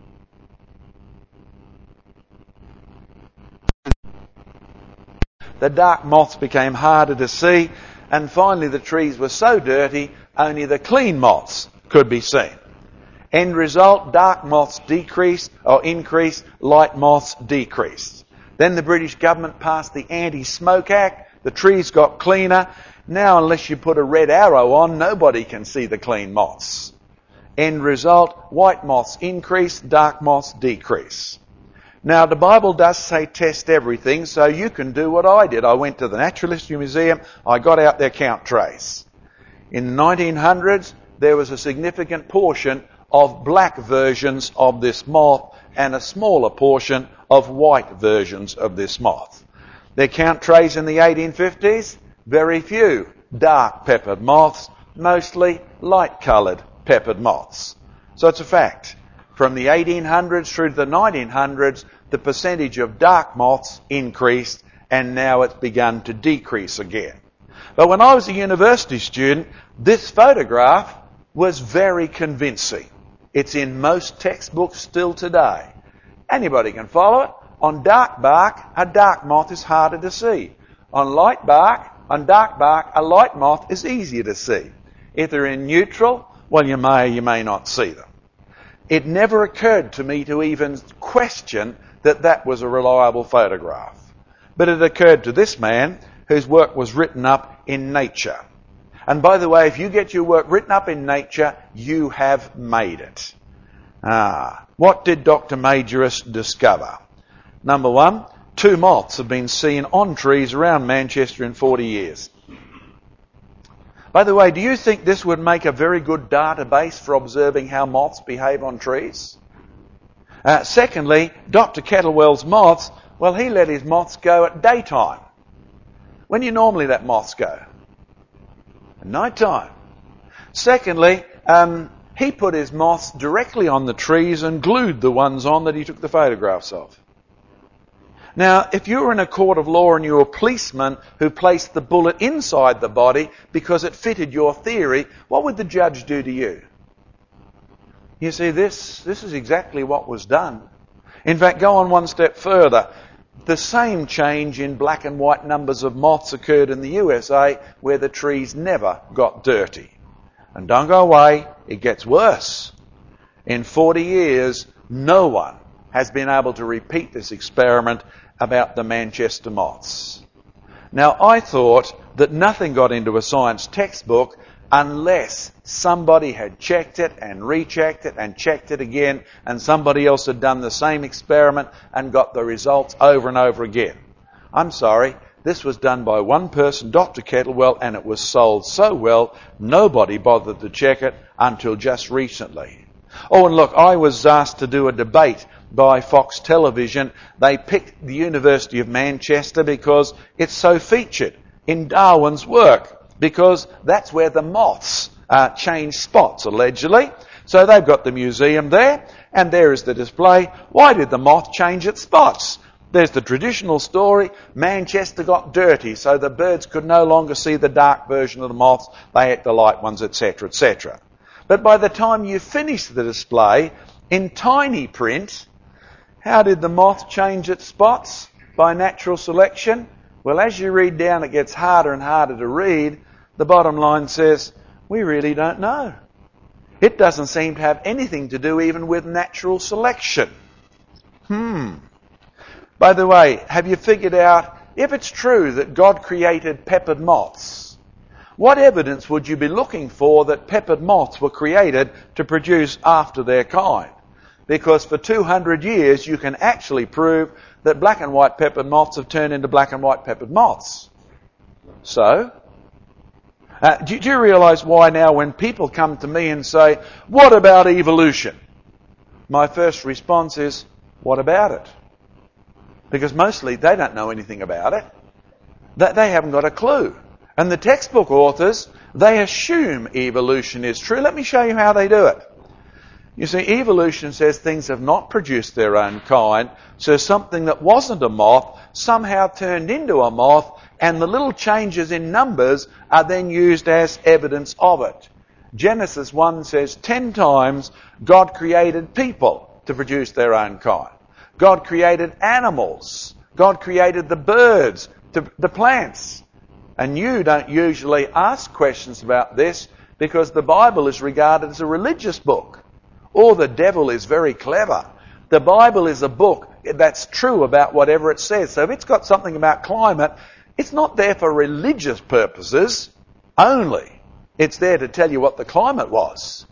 the dark moths became harder to see, and finally the trees were so dirty only the clean moths could be seen. End result, dark moths decreased or increased, light moths decreased. Then the British government passed the Anti-Smoke Act, the trees got cleaner. Now unless you put a red arrow on, nobody can see the clean moths. End result, white moths increase, dark moths decrease. Now, the Bible does say test everything, so you can do what I did. I went to the Natural History Museum, I got out their count trace. In the 1900s, there was a significant portion of black versions of this moth and a smaller portion of white versions of this moth. Their count trace in the 1850s, very few dark peppered moths, mostly light-coloured peppered moths. So it's a fact. From the 1800s through to the 1900s, the percentage of dark moths increased and now it's begun to decrease again. But when I was a university student, this photograph was very convincing. It's in most textbooks still today. Anybody can follow it. On dark bark, a dark moth is harder to see. On dark bark, a light moth is easier to see. If they're in neutral, well, you may or you may not see them. It never occurred to me to even question that was a reliable photograph. But it occurred to this man whose work was written up in Nature. And by the way, if you get your work written up in Nature, you have made it. What did Dr. Majorus discover? Number one, 2 moths have been seen on trees around Manchester in 40 years. By the way, do you think this would make a very good database for observing how moths behave on trees? Secondly, Dr. Kettlewell's moths, well, he let his moths go at daytime. When do you normally let moths go? At night time. Secondly, he put his moths directly on the trees and glued the ones on that he took the photographs of. Now, if you were in a court of law and you were a policeman who placed the bullet inside the body because it fitted your theory, what would the judge do to you? You see, this is exactly what was done. In fact, go on one step further. The same change in black and white numbers of moths occurred in the USA where the trees never got dirty. And don't go away, it gets worse. In 40 years, no one has been able to repeat this experiment about the Manchester moths. Now, I thought that nothing got into a science textbook unless somebody had checked it and rechecked it and checked it again, and somebody else had done the same experiment and got the results over and over again. I'm sorry, this was done by one person, Dr. Kettlewell, and it was sold so well, nobody bothered to check it until just recently. Oh, and look, I was asked to do a debate by Fox Television. They picked the University of Manchester because it's so featured in Darwin's work, because that's where the moths change spots, allegedly. So they've got the museum there, and there is the display. Why did the moth change its spots? There's the traditional story. Manchester got dirty, so the birds could no longer see the dark version of the moths. They ate the light ones, etc., etc. But by the time you finish the display, in tiny print, how did the moth change its spots? By natural selection? Well, as you read down, it gets harder and harder to read. The bottom line says, we really don't know. It doesn't seem to have anything to do even with natural selection. By the way, have you figured out, if it's true that God created peppered moths, what evidence would you be looking for that peppered moths were created to produce after their kind? Because for 200 years you can actually prove that black and white peppered moths have turned into black and white peppered moths. So, do you realise why now when people come to me and say, what about evolution? My first response is, what about it? Because mostly they don't know anything about it. They haven't got a clue. And the textbook authors, they assume evolution is true. Let me show you how they do it. You see, evolution says things have not produced their own kind, so something that wasn't a moth somehow turned into a moth, and the little changes in numbers are then used as evidence of it. Genesis 1 says 10 times God created people to produce their own kind. God created animals. God created the birds, the plants. And you don't usually ask questions about this because the Bible is regarded as a religious book. Or the devil is very clever. The Bible is a book that's true about whatever it says. So if it's got something about climate, it's not there for religious purposes only. It's there to tell you what the climate was.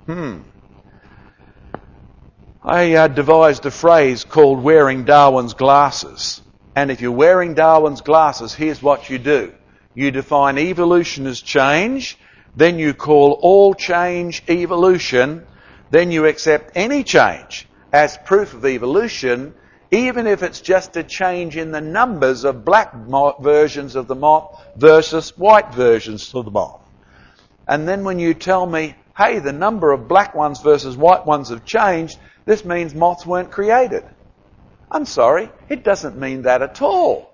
I devised a phrase called wearing Darwin's glasses. And if you're wearing Darwin's glasses, here's what you do. You define evolution as change, then you call all change evolution, then you accept any change as proof of evolution, even if it's just a change in the numbers of black versions of the moth versus white versions of the moth. And then when you tell me, hey, the number of black ones versus white ones have changed, this means moths weren't created. I'm sorry, it doesn't mean that at all.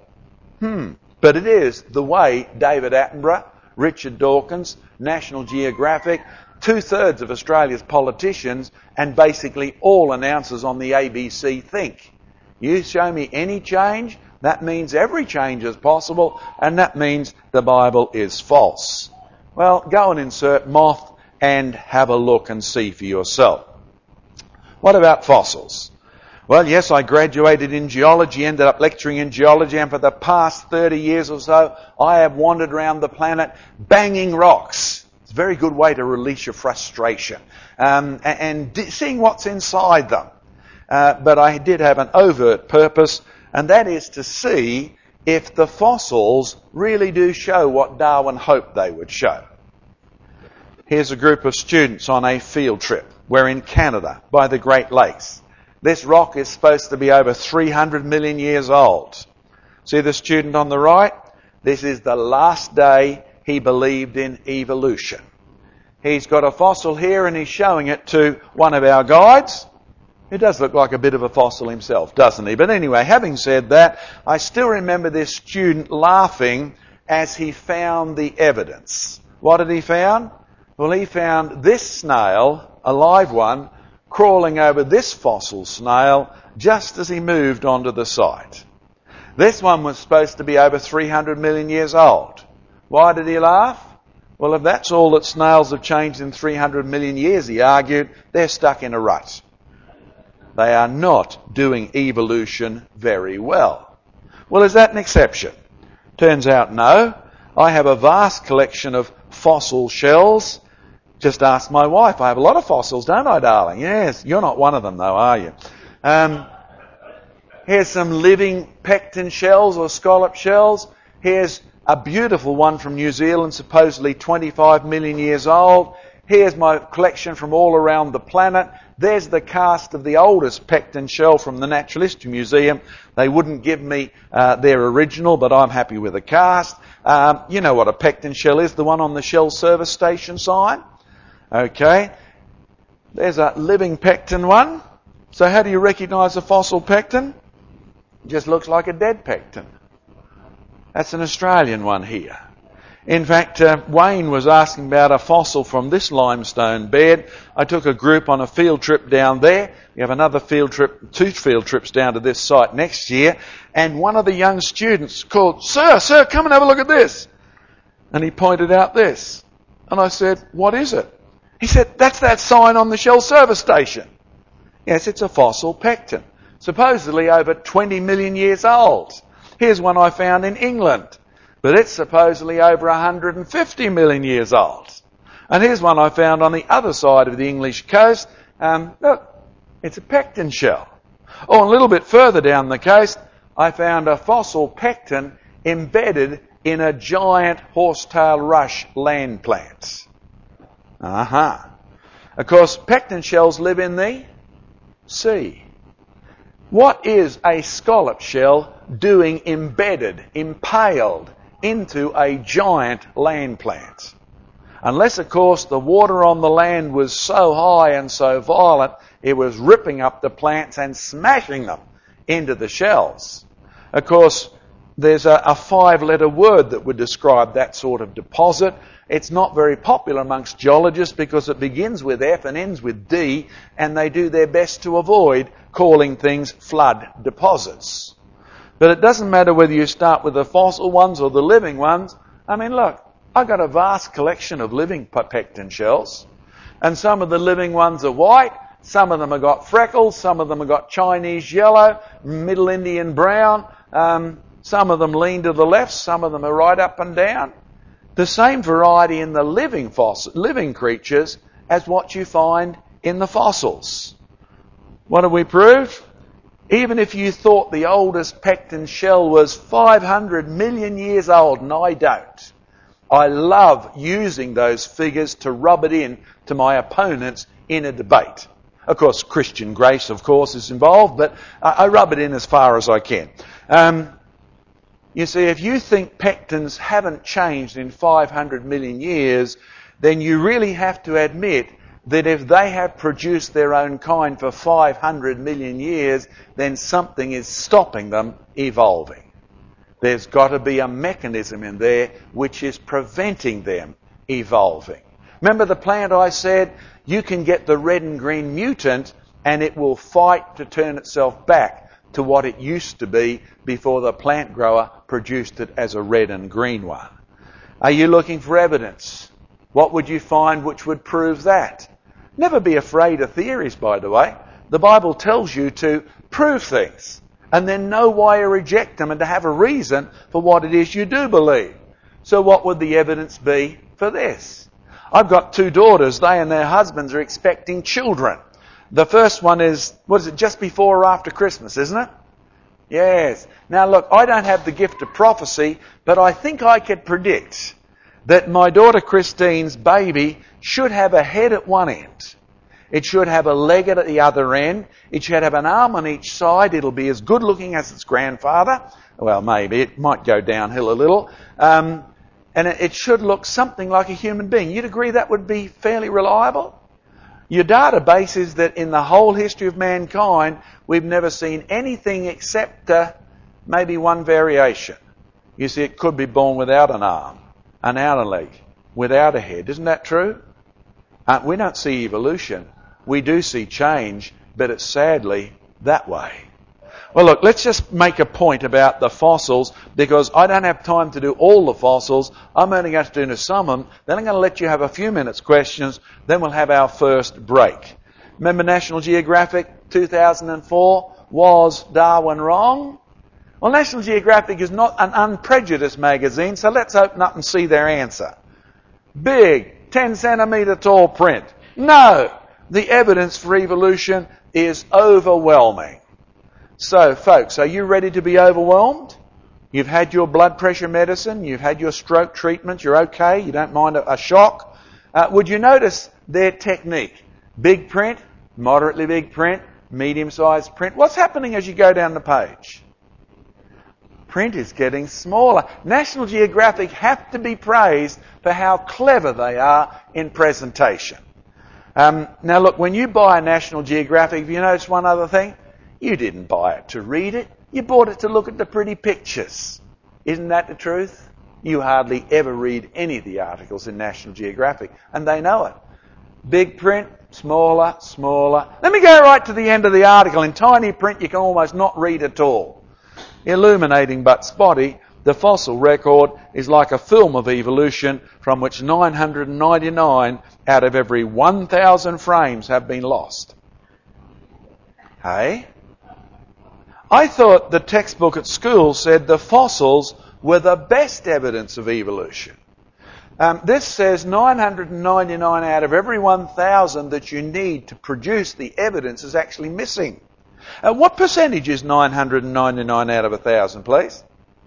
But it is the way David Attenborough, Richard Dawkins, National Geographic, 2/3 of Australia's politicians, and basically all announcers on the ABC think. You show me any change, that means every change is possible, and that means the Bible is false. Well, go and insert moth and have a look and see for yourself. What about fossils? Well, yes, I graduated in geology, ended up lecturing in geology, and for the past 30 years or so, I have wandered around the planet banging rocks. It's a very good way to release your frustration and seeing what's inside them. But I did have an overt purpose, and that is to see if the fossils really do show what Darwin hoped they would show. Here's a group of students on a field trip. We're in Canada by the Great Lakes. This rock is supposed to be over 300 million years old. See the student on the right? This is the last day he believed in evolution. He's got a fossil here and he's showing it to one of our guides. He does look like a bit of a fossil himself, doesn't he? But anyway, having said that, I still remember this student laughing as he found the evidence. What did he found? Well, he found this snail, a live one, crawling over this fossil snail just as he moved onto the site. This one was supposed to be over 300 million years old. Why did he laugh? Well, if that's all that snails have changed in 300 million years, he argued, they're stuck in a rut. they are not doing evolution very well. Well, is that an exception? Turns out no. I have a vast collection of fossil shells. Just ask my wife. I have a lot of fossils, don't I, darling? Yes. You're not one of them, though, are you? Here's some living pecten shells or scallop shells. Here's a beautiful one from New Zealand, supposedly 25 million years old. Here's my collection from all around the planet. There's the cast of the oldest pecten shell from the Natural History Museum. They wouldn't give me their original, but I'm happy with the cast. You know what a pecten shell is, the one on the Shell service station sign. Okay. There's a living pecten one. So how do you recognise a fossil pecten? It just looks like a dead pecten. That's an Australian one here. In fact, Wayne was asking about a fossil from this limestone bed. I took a group on a field trip down there. We have another field trip, 2 field trips down to this site next year. And one of the young students called, Sir, come and have a look at this. And he pointed out this. And I said, what is it? He said, that's that sign on the Shell service station. Yes, it's a fossil pecten. Supposedly over 20 million years old. Here's one I found in England. But it's supposedly over 150 million years old. And here's one I found on the other side of the English coast. Look, it's a pecten shell. Oh, a little bit further down the coast, I found a fossil pecten embedded in a giant horsetail rush land plant. Of course, pecten shells live in the sea. What is a scallop shell doing embedded, impaled into a giant land plant? Unless, of course, the water on the land was so high and so violent, it was ripping up the plants and smashing them into the shells. Of course, there's a 5-letter word that would describe that sort of deposit. It's not very popular amongst geologists because it begins with F and ends with D, and they do their best to avoid calling things flood deposits. But it doesn't matter whether you start with the fossil ones or the living ones. I mean, look, I've got a vast collection of living pecten shells, and some of the living ones are white, some of them have got freckles, some of them have got Chinese yellow, Middle Indian brown, some of them lean to the left, some of them are right up and down. The same variety in the living creatures as what you find in the fossils. What have we proved? Even if you thought the oldest pecten shell was 500 million years old, and I don't, I love using those figures to rub it in to my opponents in a debate. Of course, Christian grace, of course, is involved, but I rub it in as far as I can. You see, if you think pectens haven't changed in 500 million years, then you really have to admit that if they have produced their own kind for 500 million years, then something is stopping them evolving. There's got to be a mechanism in there which is preventing them evolving. Remember the plant I said, you can get the red and green mutant and it will fight to turn itself back to what it used to be before the plant grower produced it as a red and green one. Are you looking for evidence? What would you find which would prove that? Never be afraid of theories, by the way. The Bible tells you to prove things and then know why you reject them and to have a reason for what it is you do believe. So what would the evidence be for this? I've got 2 daughters. They and their husbands are expecting children. The first one is, just before or after Christmas, isn't it? Yes. Now look, I don't have the gift of prophecy, but I think I could predict that my daughter Christine's baby should have a head at one end. It should have a leg at the other end. It should have an arm on each side. It'll be as good looking as its grandfather. Well, maybe. It might go downhill a little. And it should look something like a human being. You'd agree that would be fairly reliable? Your database is that in the whole history of mankind, we've never seen anything except maybe one variation. You see, it could be born without an arm, an outer leg, without a head. Isn't that true? We don't see evolution. We do see change, but it's sadly that way. Well, look, let's just make a point about the fossils because I don't have time to do all the fossils. I'm only going to do some of them. Then I'm going to let you have a few minutes questions. Then we'll have our first break. Remember National Geographic 2004? Was Darwin wrong? Well, National Geographic is not an unprejudiced magazine, so let's open up and see their answer. Big, 10 centimetre tall print. No, the evidence for evolution is overwhelming. So, folks, are you ready to be overwhelmed? You've had your blood pressure medicine, you've had your stroke treatment, you're okay, you don't mind a shock. Would you notice their technique? Big print, moderately big print, medium-sized print. What's happening as you go down the page? Print is getting smaller. National Geographic have to be praised for how clever they are in presentation. Now look, when you buy a National Geographic, have you noticed one other thing? You didn't buy it to read it. You bought it to look at the pretty pictures. Isn't that the truth? You hardly ever read any of the articles in National Geographic, and they know it. Big print, smaller, smaller. Let me go right to the end of the article. In tiny print, you can almost not read at all. Illuminating but spotty, the fossil record is like a film of evolution from which 999 out of every 1,000 frames have been lost. Hey? I thought the textbook at school said the fossils were the best evidence of evolution. This says 999 out of every 1,000 that you need to produce the evidence is actually missing. What percentage is 999 out of 1,000, please?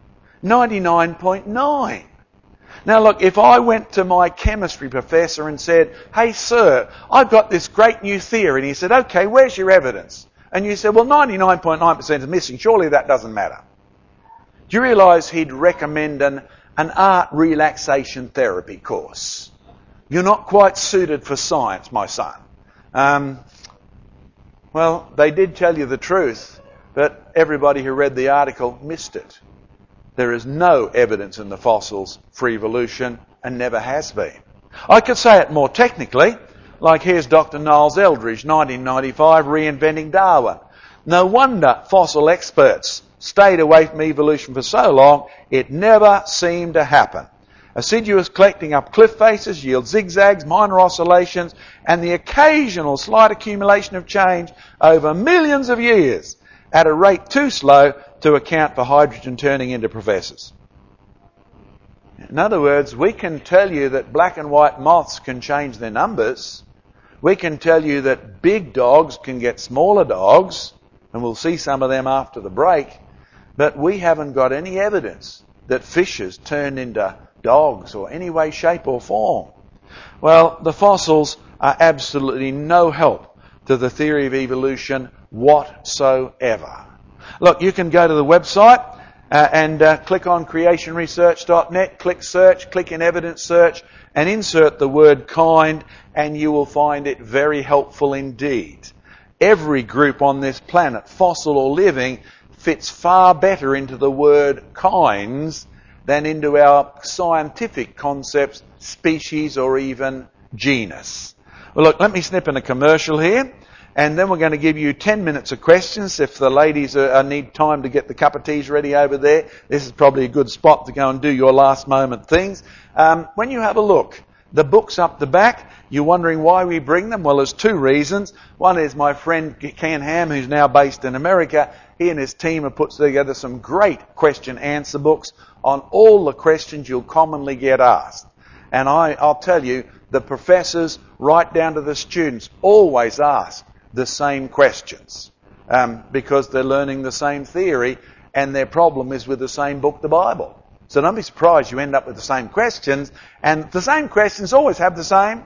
99.9. Now look, if I went to my chemistry professor and said, "Hey sir, I've got this great new theory," and he said, "Okay, where's your evidence?" And you said, "Well, 99.9% is missing, surely that doesn't matter." Do you realise he'd recommend an art relaxation therapy course? You're not quite suited for science, my son. Well, they did tell you the truth, but everybody who read the article missed it. There is no evidence in the fossils for evolution and never has been. I could say it more technically, like here's Dr. Niles Eldridge, 1995, reinventing Darwin. No wonder fossil experts stayed away from evolution for so long, it never seemed to happen. Assiduous collecting up cliff faces yields zigzags, minor oscillations, and the occasional slight accumulation of change over millions of years at a rate too slow to account for hydrogen turning into professors. In other words, we can tell you that black and white moths can change their numbers. We can tell you that big dogs can get smaller dogs, and we'll see some of them after the break, but we haven't got any evidence that fishes turn into dogs or any way, shape or form. Well, the fossils are absolutely no help to the theory of evolution whatsoever. Look, you can go to the website and click on creationresearch.net, click search, click in evidence search and insert the word kind and you will find it very helpful indeed. Every group on this planet, fossil or living, fits far better into the word kinds than into our scientific concepts, species or even genus. Well, look, let me snip in a commercial here, and then we're going to give you 10 minutes of questions. If the ladies need time to get the cup of teas ready over there, this is probably a good spot to go and do your last moment things. When you have a look, the books up the back, you're wondering why we bring them? Well, there's two reasons. One is my friend Ken Ham, who's now based in America. He and his team have put together some great question-answer books on all the questions you'll commonly get asked. And I'll tell you, the professors, right down to the students, always ask the same questions because they're learning the same theory and their problem is with the same book, the Bible. So don't be surprised you end up with the same questions, and the same questions always have the same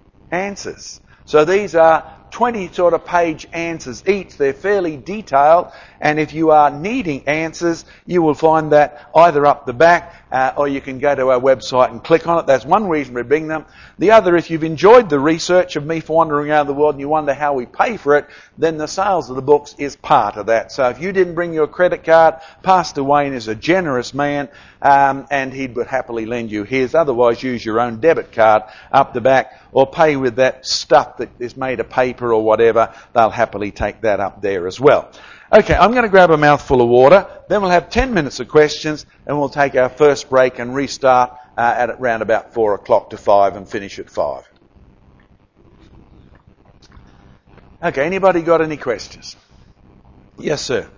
answers. So these are 20 sort of page answers each. They're fairly detailed, and if you are needing answers, you will find that either up the back or you can go to our website and click on it. That's one reason we bring them. The other, if you've enjoyed the research of me for wandering around the world and you wonder how we pay for it, then the sales of the books is part of that. So if you didn't bring your credit card, Pastor Wayne is a generous man and he would happily lend you his. Otherwise, use your own debit card up the back or pay with that stuff that is made of paper or whatever. They'll happily take that up there as well. Okay, I'm going to grab a mouthful of water, then we'll have 10 minutes of questions, and we'll take our first break and restart at around about 4 o'clock to 5 and finish at 5. Okay, anybody got any questions? Yes, sir.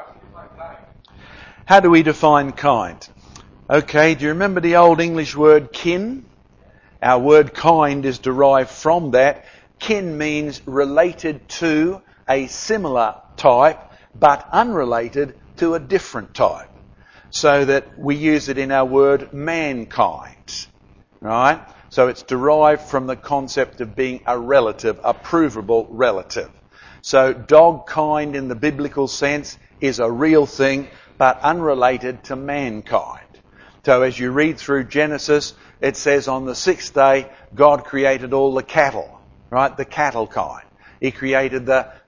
How do we define kind? Okay, do you remember the old English word kin? Our word kind is derived from that. Kin means related to a similar type, but unrelated to a different type. So that we use it in our word mankind. Right? So it's derived from the concept of being a relative, a provable relative. So dog kind in the biblical sense is a real thing, but unrelated to mankind. So as you read through Genesis, it says on the sixth day, God created all the cattle, right? The cattle kind. He created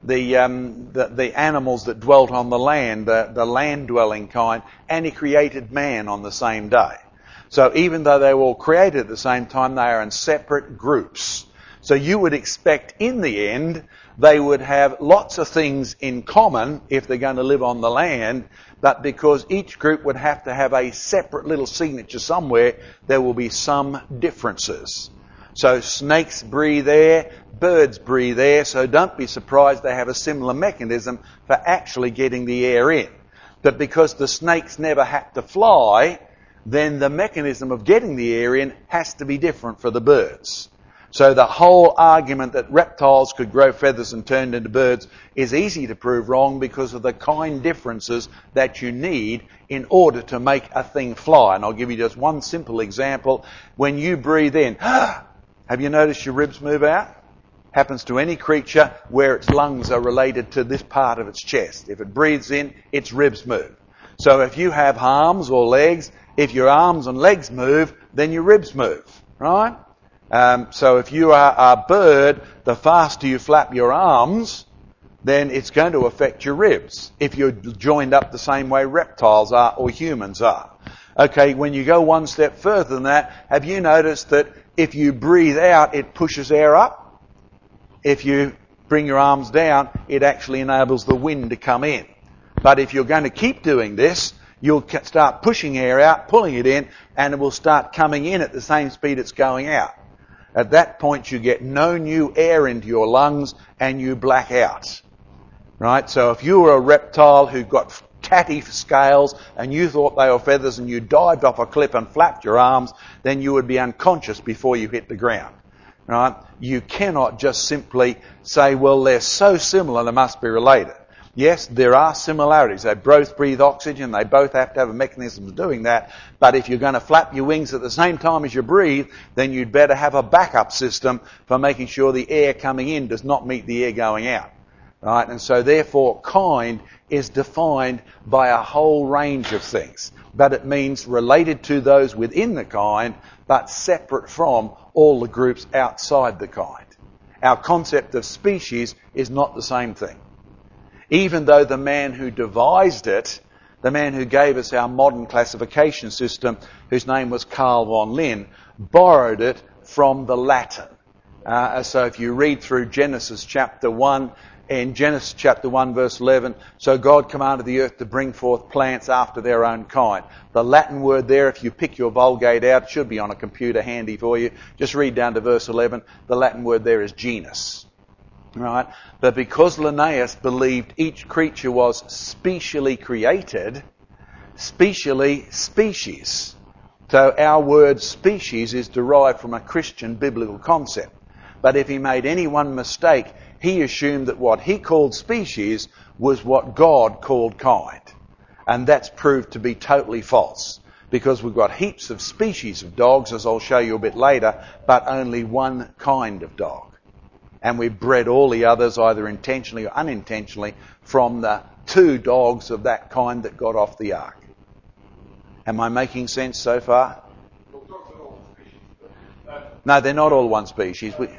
the animals that dwelt on the land, the land-dwelling kind, and He created man on the same day. So even though they were all created at the same time, they are in separate groups. So you would expect in the end they would have lots of things in common if they're going to live on the land, but because each group would have to have a separate little signature somewhere, there will be some differences. So snakes breathe air, birds breathe air, so don't be surprised they have a similar mechanism for actually getting the air in. But because the snakes never had to fly, then the mechanism of getting the air in has to be different for the birds. So the whole argument that reptiles could grow feathers and turn into birds is easy to prove wrong because of the kind differences that you need in order to make a thing fly. And I'll give you just one simple example. When you breathe in, have you noticed your ribs move out? Happens to any creature where its lungs are related to this part of its chest. If it breathes in, its ribs move. So if you have arms or legs, if your arms and legs move, then your ribs move, right? So if you are a bird, the faster you flap your arms, then it's going to affect your ribs. If you're joined up the same way reptiles are or humans are. Okay, when you go one step further than that, have you noticed that if you breathe out, it pushes air up? If you bring your arms down, it actually enables the wind to come in. But if you're going to keep doing this, you'll start pushing air out, pulling it in, and it will start coming in at the same speed it's going out. At that point, you get no new air into your lungs and you black out. Right? So if you were a reptile who got tatty scales and you thought they were feathers and you dived off a cliff and flapped your arms, then you would be unconscious before you hit the ground. Right? You cannot just simply say, well, they're so similar, they must be related. Yes, there are similarities. They both breathe oxygen. They both have to have a mechanism of doing that. But if you're going to flap your wings at the same time as you breathe, then you'd better have a backup system for making sure the air coming in does not meet the air going out. Right? And so therefore, kind is defined by a whole range of things. But it means related to those within the kind, but separate from all the groups outside the kind. Our concept of species is not the same thing. Even though the man who devised it, the man who gave us our modern classification system, whose name was Carl von Linné, borrowed it from the Latin. So if you read through Genesis chapter 1, in Genesis chapter 1 verse 11, so God commanded the earth to bring forth plants after their own kind. The Latin word there, if you pick your Vulgate out, should be on a computer handy for you. Just read down to verse 11. The Latin word there is genus. Right? But because Linnaeus believed each creature was specially created, specially species. So our word species is derived from a Christian biblical concept. But if he made any one mistake, he assumed that what he called species was what God called kind. And that's proved to be totally false. Because we've got heaps of species of dogs, as I'll show you a bit later, but only one kind of dog. And we bred all the others, either intentionally or unintentionally, from the two dogs of that kind that got off the ark. Am I making sense so far? No, they're not all one species. What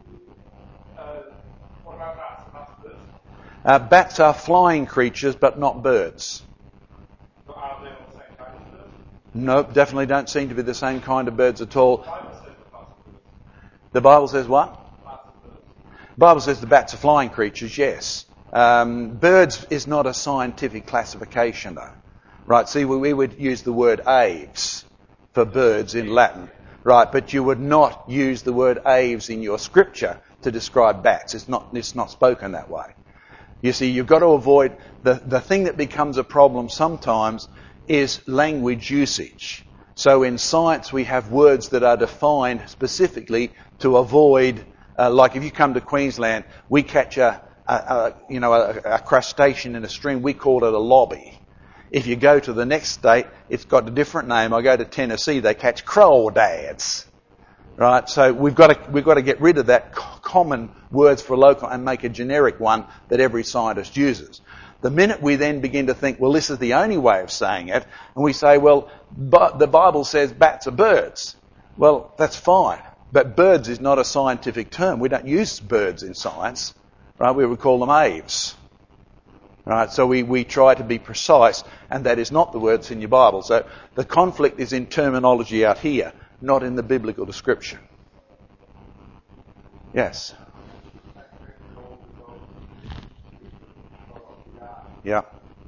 about bats? Bats are flying creatures, but not birds. But are they all the same kind of birds? No, definitely don't seem to be the same kind of birds at all. The Bible says the bats are birds. The Bible says what? Bats are birds. The Bible says the bats are flying creatures, yes. Birds is not a scientific classification, though. Right, see, we would use the word aves for birds in Latin. Right, but you would not use the word aves in your scripture to describe bats. It's not spoken that way. You see, you've got to avoid the thing that becomes a problem sometimes is language usage. So in science we have words that are defined specifically to avoid, like if you come to Queensland, we catch a crustacean in a stream, we call it a lobby. If you go to the next state, it's got a different name. I go to Tennessee, they catch crawdads. Right? So we've got to get rid of that common words for local and make a generic one that every scientist uses. The minute we then begin to think, well, this is the only way of saying it, and we say, well, but the Bible says bats are birds. Well, that's fine. But birds is not a scientific term. We don't use birds in science. Right? We would call them aves. Right? So we try to be precise, and that is not the words in your Bible. So the conflict is in terminology out here, not in the biblical description. Yes. Yeah.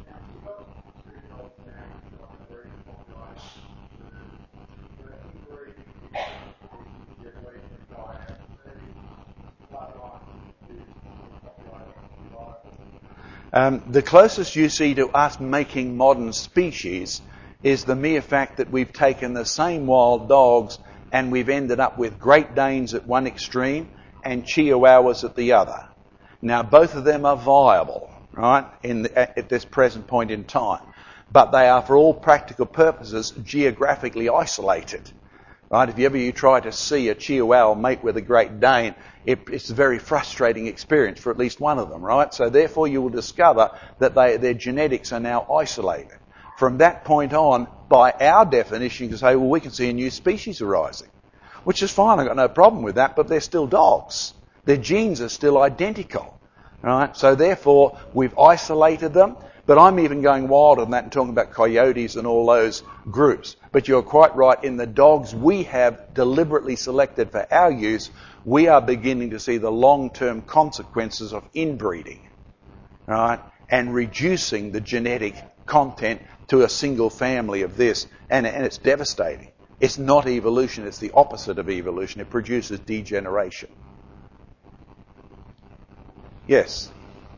The closest you see to us making modern species is the mere fact that we've taken the same wild dogs and we've ended up with Great Danes at one extreme and Chihuahuas at the other. Now, both of them are viable, right, at this present point in time. But they are, for all practical purposes, geographically isolated. Right? If you try to see a Chihuahua mate with a Great Dane, it's a very frustrating experience for at least one of them, right? So therefore you will discover that their genetics are now isolated. From that point on, by our definition, you can say, well, we can see a new species arising. Which is fine, I've got no problem with that, but they're still dogs. Their genes are still identical. Right? So therefore, we've isolated them. But I'm even going wilder than that and talking about coyotes and all those groups. But you're quite right. In the dogs we have deliberately selected for our use, we are beginning to see the long-term consequences of inbreeding, right? And reducing the genetic content to a single family of this. And it's devastating. It's not evolution. It's the opposite of evolution. It produces degeneration. Yes?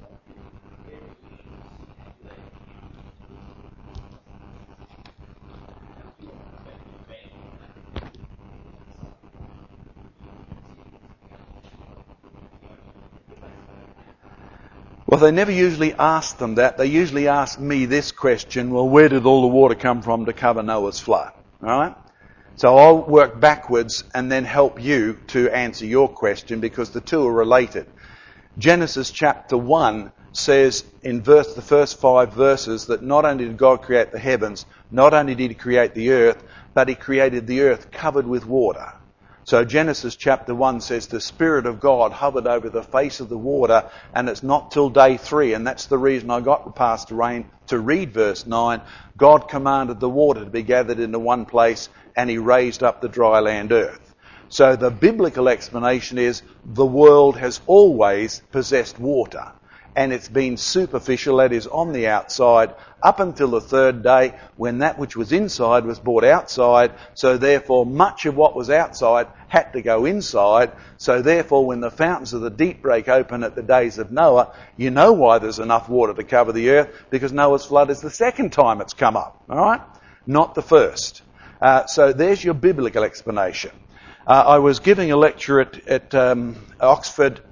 Well, they never usually ask them that. They usually ask me this question, well, where did all the water come from to cover Noah's flood? All right? So I'll work backwards and then help you to answer your question because the two are related. Genesis chapter 1 says in the first 5 verses that not only did God create the heavens, not only did he create the earth, but he created the earth covered with water. So Genesis chapter 1 says the Spirit of God hovered over the face of the water, and it's not till day 3, and that's the reason I got Pastor Rain to read verse 9. God commanded the water to be gathered into one place, and he raised up the dry land earth. So the biblical explanation is the world has always possessed water, and it's been superficial, that is on the outside, up until the 3rd day when that which was inside was brought outside. So therefore much of what was outside had to go inside. So therefore when the fountains of the deep break open at the days of Noah, you know why there's enough water to cover the earth, because Noah's flood is the 2nd time it's come up, all right? Not the first. So there's your biblical explanation. I was giving a lecture at Oxford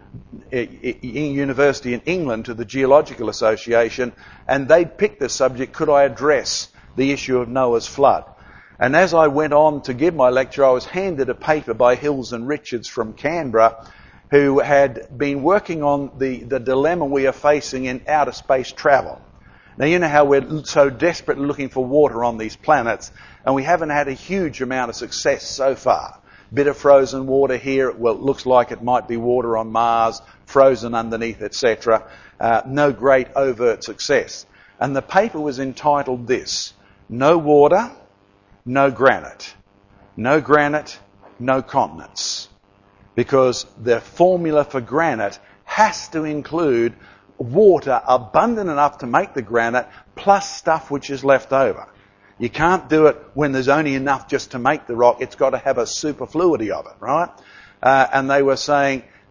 University in England to the Geological Association, and they picked the subject, could I address the issue of Noah's flood? And as I went on to give my lecture, I was handed a paper by Hills and Richards from Canberra, who had been working on the dilemma we are facing in outer space travel. Now, you know how we're so desperately looking for water on these planets, and we haven't had a huge amount of success so far. Bit of frozen water here. Well, it looks like it might be water on Mars, frozen underneath, etc. No great overt success. And the paper was entitled this: No water, no granite. No granite, no continents. Because the formula for granite has to include water abundant enough to make the granite plus stuff which is left over. You can't do it when there's only enough just to make the rock. It's got to have a superfluity of it, right? And they were saying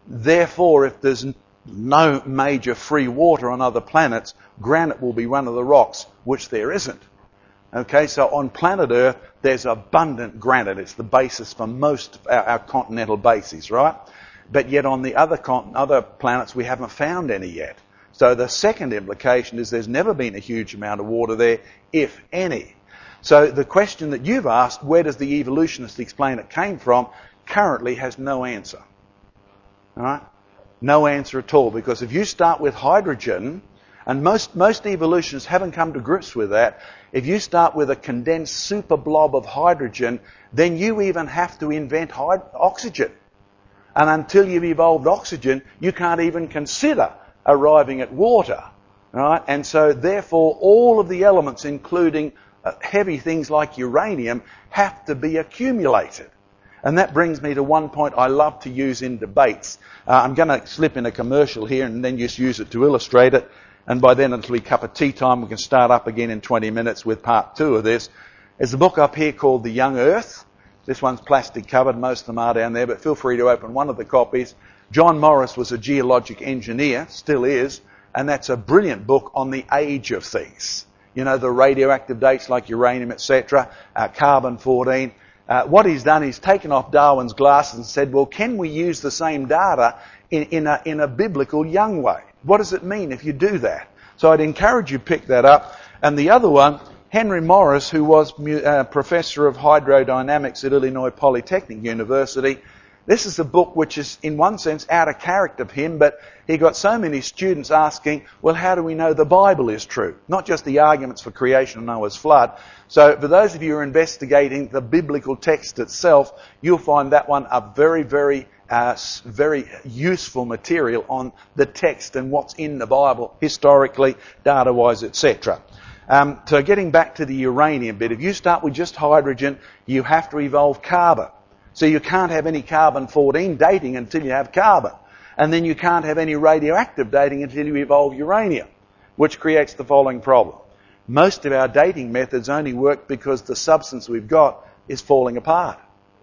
Therefore, if there's no major free water on other planets, granite will be one of the rocks, which there isn't. Okay, so on planet Earth, there's abundant granite. It's the basis for most of our continental bases, right? But yet on the other planets, we haven't found any yet. So the second implication is there's never been a huge amount of water there, if any. So the question that you've asked, where does the evolutionist explain it came from, currently has no answer. All right? No answer at all, because if you start with hydrogen, and most evolutionists haven't come to grips with that, if you start with a condensed super blob of hydrogen, then you even have to invent oxygen. And until you've evolved oxygen, you can't even consider arriving at water. Right? And so therefore all of the elements, including heavy things like uranium, have to be accumulated. And that brings me to one point I love to use in debates. I'm going to slip in a commercial here and then just use it to illustrate it. And by then it'll be cup of tea time. We can start up again in 20 minutes with part 2 of this. There's a book up here called The Young Earth. This one's plastic covered. Most of them are down there, but feel free to open one of the copies. John Morris was a geologic engineer, still is, and that's a brilliant book on the age of things. You know, the radioactive dates like uranium, etc., carbon-14. What he's done, he's taken off Darwin's glasses and said, well, can we use the same data in a biblical young way? What does it mean if you do that? So I'd encourage you to pick that up. And the other one, Henry Morris, who was professor of hydrodynamics at Illinois Polytechnic University. This is a book which is, in one sense, out of character of him, but he got so many students asking, well, how do we know the Bible is true? Not just the arguments for creation and Noah's flood. So for those of you who are investigating the biblical text itself, you'll find that one a very, very useful material on the text and what's in the Bible, historically, data-wise, etc. So getting back to the uranium bit, if you start with just hydrogen, you have to evolve carbon. So you can't have any carbon-14 dating until you have carbon. And then you can't have any radioactive dating until you evolve uranium, which creates the following problem. Most of our dating methods only work because the substance we've got is falling apart.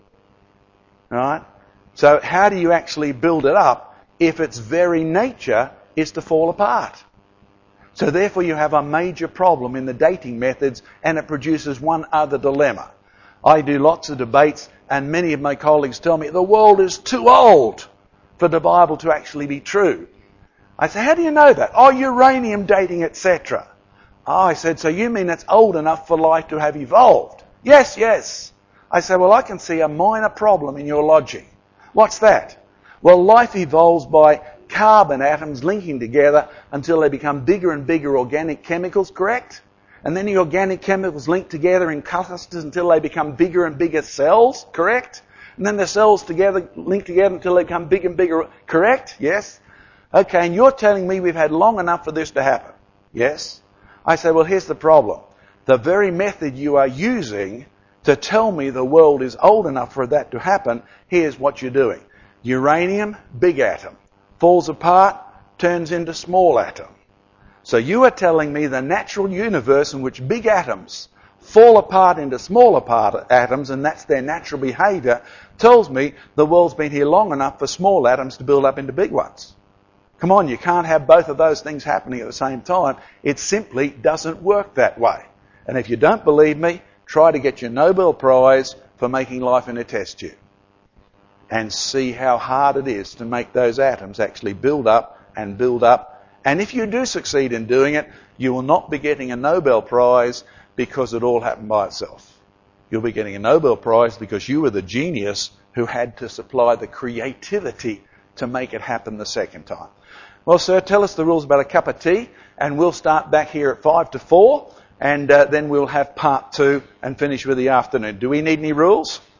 Right? So how do you actually build it up if its very nature is to fall apart? So therefore you have a major problem in the dating methods, and it produces one other dilemma. I do lots of debates, and many of my colleagues tell me the world is too old for the Bible to actually be true. I say, how do you know that? Oh, uranium dating, etc. Oh, I said, so you mean it's old enough for life to have evolved? Yes, yes. I say, well, I can see a minor problem in your logic. What's that? Well, life evolves by carbon atoms linking together until they become bigger and bigger organic chemicals, correct? And then the organic chemicals link together in clusters until they become bigger and bigger cells, correct? And then the cells link together until they become bigger and bigger, correct? Yes? Okay, and you're telling me we've had long enough for this to happen? Yes? I say, well, here's the problem. The very method you are using to tell me the world is old enough for that to happen, here's what you're doing. Uranium, big atom. Falls apart, turns into small atom. So you are telling me the natural universe in which big atoms fall apart into smaller atoms, and that's their natural behaviour, tells me the world's been here long enough for small atoms to build up into big ones. Come on, you can't have both of those things happening at the same time. It simply doesn't work that way. And if you don't believe me, try to get your Nobel Prize for making life in a test tube and see how hard it is to make those atoms actually build up and build up. And if you do succeed in doing it, you will not be getting a Nobel Prize because it all happened by itself. You'll be getting a Nobel Prize because you were the genius who had to supply the creativity to make it happen the second time. Well, sir, tell us the rules about a cup of tea, and we'll start back here at 5 to 4, and then we'll have part 2 and finish with the afternoon. Do we need any rules?